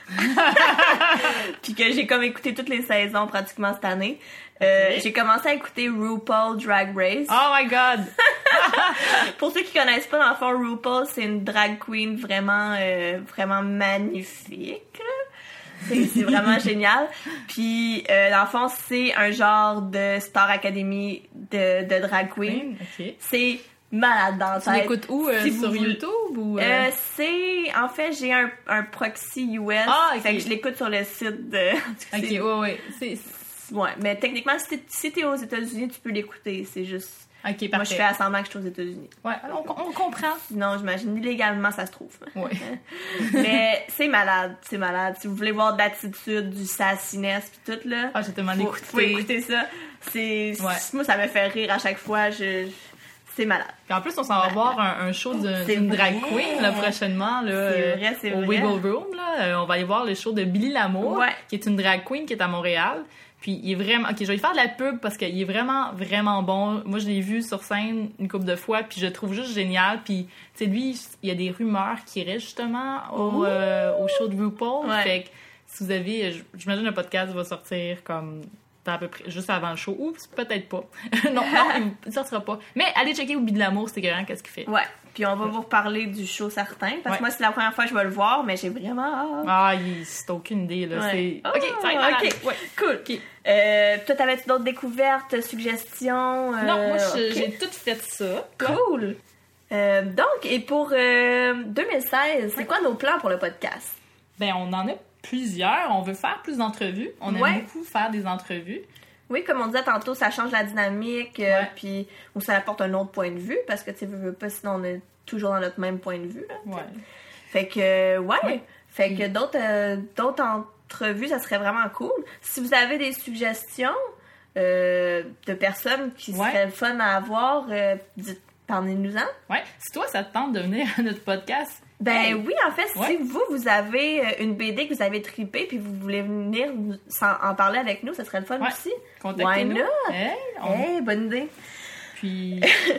Puis que j'ai comme écouté toutes les saisons pratiquement cette année. Euh, okay. J'ai commencé à écouter RuPaul Drag Race. Oh my god! Pour ceux qui connaissent pas, dans le fond, RuPaul, c'est une drag queen vraiment, euh, vraiment magnifique. C'est, c'est vraiment génial. Puis, euh, dans le fond, c'est un genre de Star Academy de, de drag queen. Okay. C'est malade dans la tête. Tu l'écoutes où? Euh, si sur vous... YouTube ou... Euh... Euh, c'est... En fait, j'ai un, un proxy U S. Ah, okay. Fait que je l'écoute sur le site de... Ok, ouais, ouais. C'est... Ouais, mais techniquement, si t'es, si t'es aux États-Unis, tu peux l'écouter. C'est juste... Ok, parfait. Moi, je fais à semblant que je suis aux États-Unis. Ouais, on, on comprend. Sinon, j'imagine, illégalement, ça se trouve. Ouais. Mais c'est malade, c'est malade. Si vous voulez voir de l'attitude, du sassiness pis tout, là... Ah, j'ai tellement faut, écouté. faut écouter ça. C'est... Ouais. Moi, ça me fait rire à chaque fois. Je... C'est malade. Puis en plus, on s'en va voir un, un show de- d'une drag queen, là, prochainement, là. C'est vrai, c'est au vrai. Wiggle Room, là. Euh, on va aller voir le show de Billy Lamour, Ouais. qui est une drag queen qui est à Montréal. Puis il est vraiment... Ok, je vais lui faire de la pub parce qu'il est vraiment, vraiment bon. Moi, je l'ai vu sur scène une couple de fois, puis je le trouve juste génial. Puis, tu sais, lui, il y a des rumeurs qui iraient justement au, euh, au show de RuPaul. Ouais. Fait que si vous avez... je- J'imagine le podcast va sortir comme... à peu près juste avant le show. Oups, peut-être pas. non, non, il sortira pas. Mais allez checker au Billy Lamour, c'est écœurant, qu'est-ce qu'il fait. Ouais. Puis on va vous reparler du show certain. Parce Ouais. que moi, c'est la première fois que je vais le voir, mais j'ai vraiment hâte. Ah, il... c'est aucune idée, là. Ouais. C'est... Ah, ok, ça va être malade. ok. Ouais. Cool. Ok. Euh, toi, t'avais-tu d'autres découvertes, suggestions? euh, Non, moi, je- ok. j'ai tout fait ça. Cool. Euh, donc, et pour euh, deux mille seize, c'est quoi nos plans pour le podcast? Ben, on en a plusieurs. On veut faire plus d'entrevues. On aime Ouais. beaucoup faire des entrevues. Oui, comme on disait tantôt, ça change la dynamique, euh, Ouais. puis ou ça apporte un autre point de vue, parce que, tu sais, veux, veux pas, sinon on est toujours dans notre même point de vue, là. Ouais. Fait que, euh, ouais. Ouais. Fait que d'autres euh, d'autres entrevues, ça serait vraiment cool. Si vous avez des suggestions euh, de personnes qui Ouais. seraient fun à avoir, euh, dites, parlez-nous-en. Ouais. Si toi, ça te tente de venir à notre podcast, Ben hey, oui, en fait, Ouais. si vous, vous avez euh, une B D que vous avez trippée puis vous voulez venir nous- s'en- en parler avec nous, ça serait le fun Ouais. aussi. contactez-nous. Why not? Hey, on- Hey, bonne idée. Puis...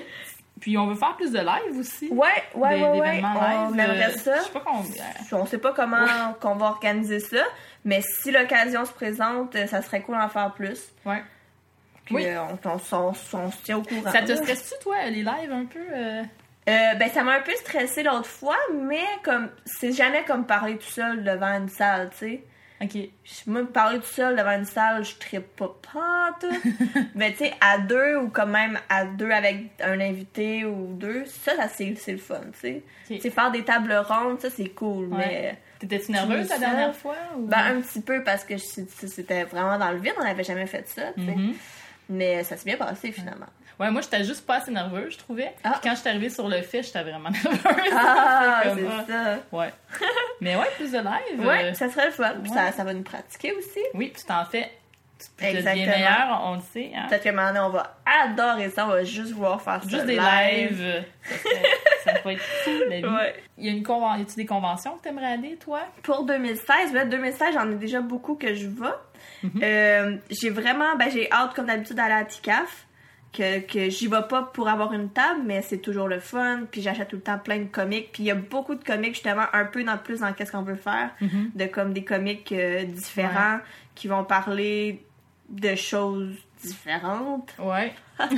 Puis on veut faire plus de live aussi. Ouais, ouais, Des- ouais, ouais. d'événements On live, aimerait euh, ça. Je sais pas combien. On sait pas comment qu'on va organiser ça, mais si l'occasion se présente, euh, ça serait cool d'en faire plus. Ouais. Puis Oui. euh, on, on, on- on se tient au courant. Ça te là. stresse-tu, toi, les lives un peu? euh? Euh, ben, ça m'a un peu stressé l'autre fois, mais comme c'est jamais comme parler tout seul devant une salle, tu sais. Ok. Moi, parler tout seul devant une salle, je trippe pas pantoute. Mais tu sais, à deux ou quand même à deux avec un invité ou deux, ça, ça c'est, c'est le fun, tu sais. Ok. Tu sais, faire des tables rondes, ça, c'est cool, Ouais. mais... T'étais-tu nerveuse la ça? dernière fois? Ou... Ben, un petit peu, parce que je- c'était vraiment dans le vide, on n'avait jamais fait ça, tu sais. Mhm. Mais ça s'est bien passé, finalement. Ouais, moi, j'étais juste pas assez nerveuse, je trouvais. Ah. Puis quand je suis arrivée sur le fait, j'étais vraiment nerveuse. Ah, C'est c'est comme, ah. ça. Ouais. Mais ouais, plus de live. Ouais, euh, ça serait le fun. Puis ouais. ça, ça va nous pratiquer aussi. Oui, puis tu t'en fais. Tu deviens Exactement. meilleur, on le sait. Hein? Peut-être qu'à un moment donné, on va adorer ça, on va juste vouloir faire ça. Juste des lives. euh, Ça, serait- ça va être fou, la vie. Ouais. Il y a une conven... y a-tu des conventions que t'aimerais aller, toi? Pour deux mille seize, ben, deux mille seize, j'en ai déjà beaucoup que je vais. Mhm. Euh, j'ai vraiment, ben, j'ai hâte, comme d'habitude, d'aller à T C A F. Que, que j'y vais pas pour avoir une table, mais c'est toujours le fun. Puis j'achète tout le temps plein de comics. Puis il y a beaucoup de comics, justement, un peu dans plus dans qu'est-ce qu'on veut faire. Mhm. De comme des comics euh, différents qui vont parler de choses différentes. Ouais.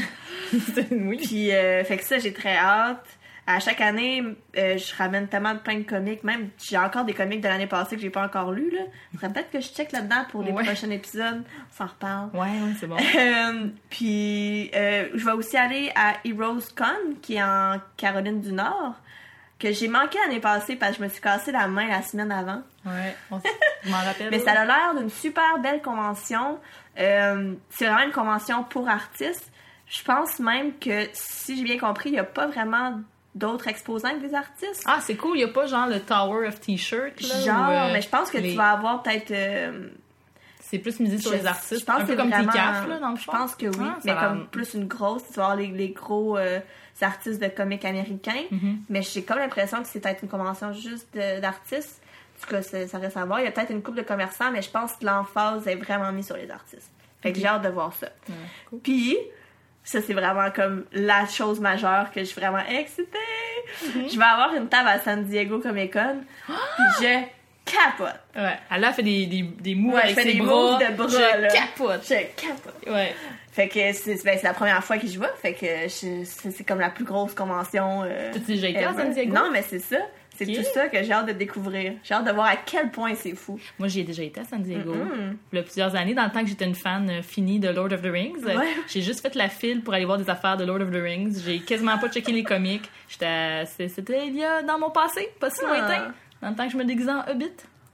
C'est- oui. Puis, euh, fait que ça, j'ai très hâte. À chaque année, euh, je ramène tellement de plein de comics. Même, j'ai encore des comics de l'année passée que j'ai pas encore lus, là. Faudrait peut-être que je check là-dedans pour les Ouais. prochains épisodes. On s'en reparle. Ouais, ouais, c'est bon. Euh, puis, euh, je vais aussi aller à Heroes Con, qui est en Caroline du Nord, que j'ai manqué l'année passée parce que je me suis cassé la main la semaine avant. Ouais, on s- je m'en rappelle. Mais ça a l'air d'une super belle convention. Euh, c'est vraiment une convention pour artistes. Je pense même que, si j'ai bien compris, il n'y a pas vraiment d'autres exposants que des artistes. Ah, c'est cool, il n'y a pas genre le Tower of T-shirt. là, Genre, où, euh, mais je pense que les- tu vas avoir peut-être... euh, C'est plus misé sur je- les artistes. Je pense un que peu c'est comme vraiment... T C A F, là, dans le Je fond. pense que oui, Ah, ça mais a comme l'air- plus une grosse. Tu vas avoir les, les gros euh, artistes de comics américains. Mhm. Mais j'ai comme l'impression que c'est peut-être une convention juste de- d'artistes. En tout cas, c'est- ça reste à voir. Il y a peut-être une couple de commerçants, mais je pense que l'emphase est vraiment mise sur les artistes. Fait que Ok. j'ai hâte de voir ça. Ouais, cool. Puis, ça, c'est vraiment comme la chose majeure que je suis vraiment excitée. Mhm. Je vais avoir une table à San Diego Comic Con. Puis je capote. Ouais, elle a fait des, des, des moves Ouais, avec je fais ses des bras. moves de bras, Je là. capote. Je capote. Ouais. Fait que c'est ben, c'est la première fois que je vais. Fait que je- c'est c'est comme la plus grosse convention. Euh, T'as-tu déjà été à ever. San Diego? Non, mais c'est ça. C'est Ok. tout ça que j'ai hâte de découvrir. J'ai hâte de voir à quel point c'est fou. Moi, j'y ai déjà été à San Diego. Mhm. Il y a plusieurs années, dans le temps que j'étais une fan euh, finie de Lord of the Rings. Euh, Ouais. J'ai juste fait la file pour aller voir des affaires de Lord of the Rings. J'ai quasiment pas checké les comics. J'étais à- c'est- C'était il y a dans mon passé, pas si Ah. lointain. Dans le temps que je me déguisais en Hobbit.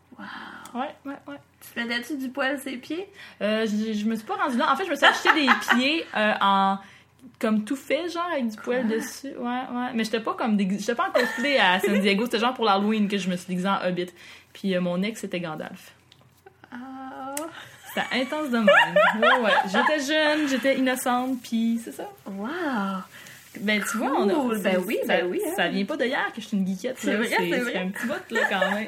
Wow. Ouais, ouais, ouais. Tu faisais-tu du poil ses pieds? Euh, je, je me suis pas rendue là. En fait, je me suis acheté des pieds euh, en... comme tout fait, genre, avec du poil ah. dessus. Ouais, ouais. Mais j'étais pas comme déguisée. J'étais pas en cosplay à San Diego. C'était genre pour l'Halloween que je me suis déguisée en Hobbit. Puis euh, mon ex, c'était Gandalf. Ah. C'était intense de même. Ouais, ouais. J'étais jeune, j'étais innocente, puis c'est ça. Wow! Ben, tu cool. vois, on a... Ben oui, ça, ben oui. Hein. Ça vient pas d'hier que je suis une geekette. C'est vrai, c'est, c'est vrai. C'est un petit bout, là, quand même.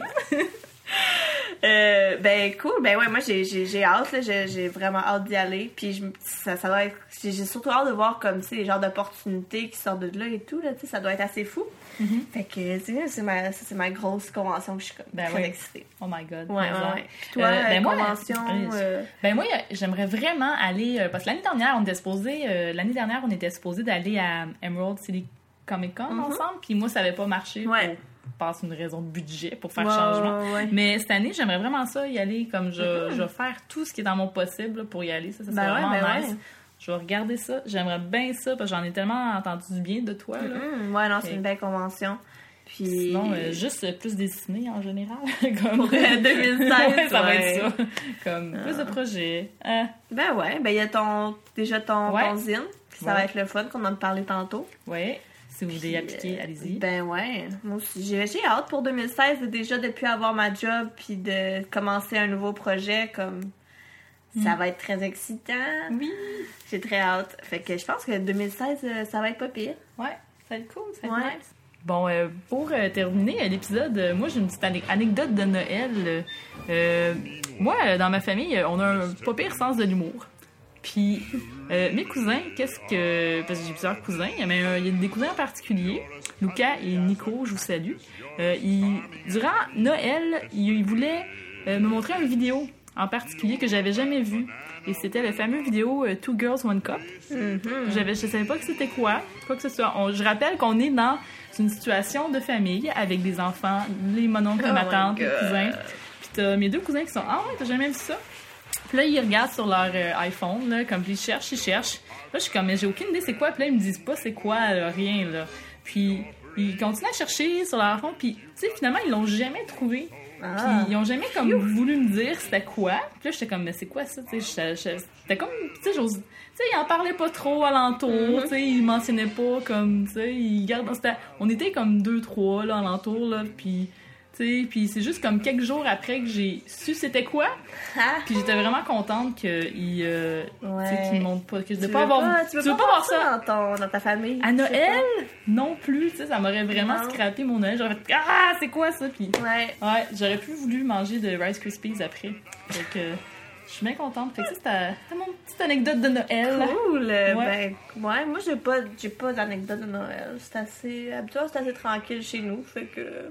Euh, ben cool, ben ouais, moi j'ai, j'ai, j'ai hâte, là, j'ai, j'ai vraiment hâte d'y aller, puis je, ça, ça doit être, j'ai, j'ai surtout hâte de voir comme, tu sais, les genres d'opportunités qui sortent de là et tout, là, tu sais, ça doit être assez fou. Mm-hmm. Fait que, tu sais, c'est ma, c'est ma grosse convention que je suis comme ben très oui. excitée. Oh my god. Ouais, ouais, ouais. Puis toi, euh, ben convention... Moi, euh... Ben moi, j'aimerais vraiment aller, euh, parce que l'année dernière, on était supposé, euh, l'année dernière, on était supposé d'aller à Emerald City Comic Con mm-hmm. ensemble, puis moi, ça avait pas marché ouais. pour... passe une raison de budget pour faire ouais, changement. Ouais, ouais. Mais cette année, j'aimerais vraiment ça y aller, comme je, mm-hmm. je vais faire tout ce qui est dans mon possible pour y aller. Ça, ça serait ben vraiment ouais, ben nice. Ouais. Je vais regarder ça. J'aimerais bien ça parce que j'en ai tellement entendu du bien de toi. Là. Mm-hmm. Ouais, non, c'est Et... une belle convention. Puis... Sinon, euh, juste plus dessiné en général. Comme... Pour euh, deux mille seize, ouais, ça ouais. va être ça. Comme ah. plus de projets. Ah. Ben ouais, ben il y a ton déjà ton, ouais. ton zine. Ça ouais. va être le fun qu'on en a parlé tantôt. Ouais. Si vous voulez appliquer, euh, allez-y. Ben ouais. Moi aussi. J'ai, j'ai hâte pour deux mille seize de déjà depuis avoir ma job puis de commencer un nouveau projet comme mm. ça va être très excitant. Oui. J'ai très hâte. Fait que je pense que deux mille seize, ça va être pas pire. Ouais, ça va être cool, ça va ouais. être nice. Bon, euh, pour euh, terminer l'épisode, euh, moi j'ai une petite ane- anecdote de Noël. Euh, moi, dans ma famille, on a un pas pire sens de l'humour. Puis, euh, mes cousins, qu'est-ce que... Parce que j'ai plusieurs cousins, mais euh, il y a des cousins en particulier, Lucas et Nico, je vous salue. Euh, ils, durant Noël, ils, ils voulaient euh, me montrer une vidéo en particulier que j'avais jamais vue. Et c'était le fameux vidéo euh, Two Girls, One Cup. Mm-hmm. J'avais, je savais pas que c'était quoi, quoi que ce soit. On, je rappelle qu'on est dans une situation de famille avec des enfants, les mononcles, oh ma tante, les cousins. Puis t'as mes deux cousins qui sont « Ah ouais, t'as jamais vu ça? » Puis là, ils regardent sur leur euh, iPhone, là, comme ils cherchent, ils cherchent. Là, je suis comme, mais j'ai aucune idée c'est quoi. Puis là, ils me disent pas c'est quoi, là, rien, là. Puis ils continuent à chercher sur leur iPhone. Puis, tu sais, finalement, ils l'ont jamais trouvé. Ah. Puis ils ont jamais, comme, voulu me dire c'était quoi. Puis là, j'étais comme, mais c'est quoi ça, tu sais? C'était comme, tu sais, j'ose... Tu sais, ils en parlaient pas trop alentour, mm-hmm. tu sais, ils mentionnaient pas comme, tu sais, ils gardent... On était comme deux, trois, là, alentour, là, puis... T'sais, puis c'est juste comme quelques jours après que j'ai su c'était quoi. Puis j'étais vraiment contente qu'ils euh, ouais. qu'ils montrent pas, que je devais pas avoir. Pas, tu veux, tu veux pas, pas voir ça dans, ton, dans ta famille. À Noël, non plus. Tu sais, ça m'aurait vraiment non. scrappé mon Noël. J'aurais fait ah c'est quoi ça puis. Ouais. Ouais, j'aurais plus voulu manger de Rice Krispies après. Donc euh, je suis bien contente. Fait que ça c'était, c'était mon petite anecdote de Noël. Cool. Ouais. Ben ouais, moi j'ai pas j'ai pas d'anecdote de Noël. C'est assez habituel, c'est assez tranquille chez nous. Fait que.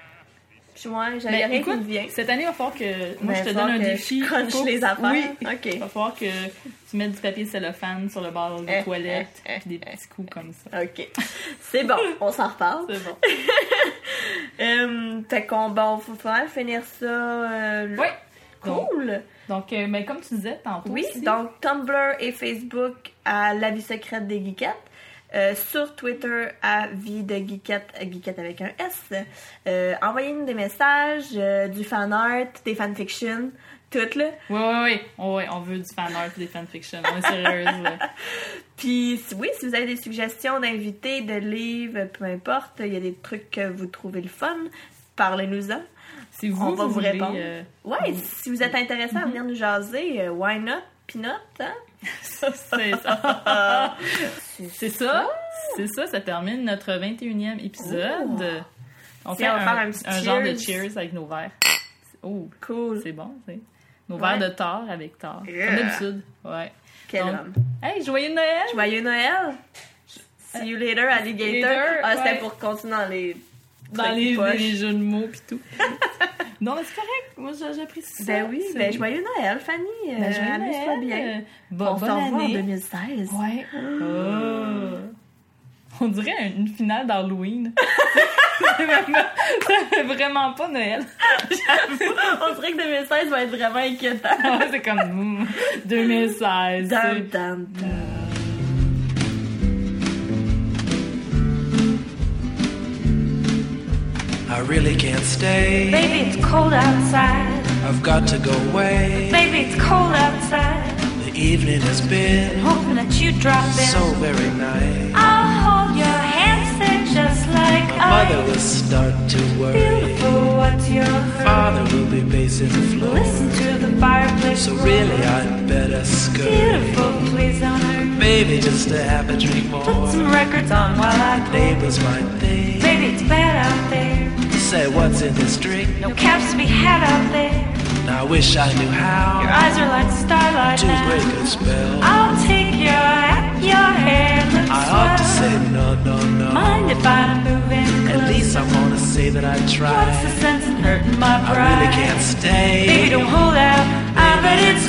Ouais, j'avais rien écoute, qui me vient. Cette année, il va falloir que moi, ben, je te donne un défi. Crunch les affaires. Oui, OK. Il va falloir que tu mettes du papier cellophane sur le bord des eh, toilettes et eh, des petits coups eh. comme ça. OK. C'est bon, on s'en reparle. C'est bon. um, fait qu'on, bon, faut faire finir ça. Euh, oui. Cool. Donc, donc euh, mais comme tu disais tantôt. Oui, aussi. Donc Tumblr et Facebook à La Vie Secrète des Geekettes. Euh, sur Twitter à Vie de Geekette, Geekette avec un S. Euh, envoyez-nous des messages, euh, du fan art, des fanfictions, tout là. Oui, oui, oui. Oh, ouais, on veut du fan art et des fanfictions. On est sérieuse. Ouais. Puis oui, si vous avez des suggestions d'invités, de livres, peu importe, il y a des trucs que vous trouvez le fun, parlez-nous-en. Si vous, on va vous, vous répondre. Euh... Ouais, vous... si vous êtes intéressé à venir nous jaser, euh, why not? Peanut, hein? Ça, c'est ça. c'est ça. C'est ça, ça termine notre vingt et unième épisode. Oh. On fait, on un, faire un, un genre de cheers avec nos verres. Oh, cool. C'est bon, c'est. Nos ouais. verres de Thor avec Thor. Yeah. Comme d'habitude. Ouais. Quel Donc, homme. Hey, joyeux Noël! Joyeux Noël! See you later, alligator. Later, ah, c'était ouais. pour continuer dans les... Dans les, les jeux de mots pis tout. Non, mais c'est correct. Moi, j'apprécie ça. Ben oui, c'est... ben joyeux Noël, Fanny. Ben, euh, joyeux amuse-toi Noël. bien. Bon, on se bonne revoit en année. deux mille seize. Ouais. Oh. On dirait une finale d'Halloween. Ça fait vraiment pas Noël. J'avoue. On dirait que deux mille seize va être vraiment inquiétant. Ouais, c'est comme mm, deux mille seize. Dun, dun, dun. I really can't stay. Baby, it's cold outside. I've got to go away. Baby, it's cold outside. The evening has been hoping that you drop in. so very nice. I'll hold your hand, say just like My I. mother will start to worry. Beautiful, what's your hurry? Father will be pacing the floor. Listen to the fireplace. So really I'd better scurry. Beautiful, please don't hurt. Maybe just to have a drink more. Put some records on while I pull. Neighbors might think, Baby, it's bad out there. say what's in this drink. No caps to be had out there. I wish I knew how Your eyes are like starlight to now. break a spell. I'll take your hat, your hair looks I ought to swell. say no, no, no. Mind if I move in closer? At least I want to say that I What's the tried. sense in hurting my I pride? really can't stay. Baby, don't hold out. I bet it's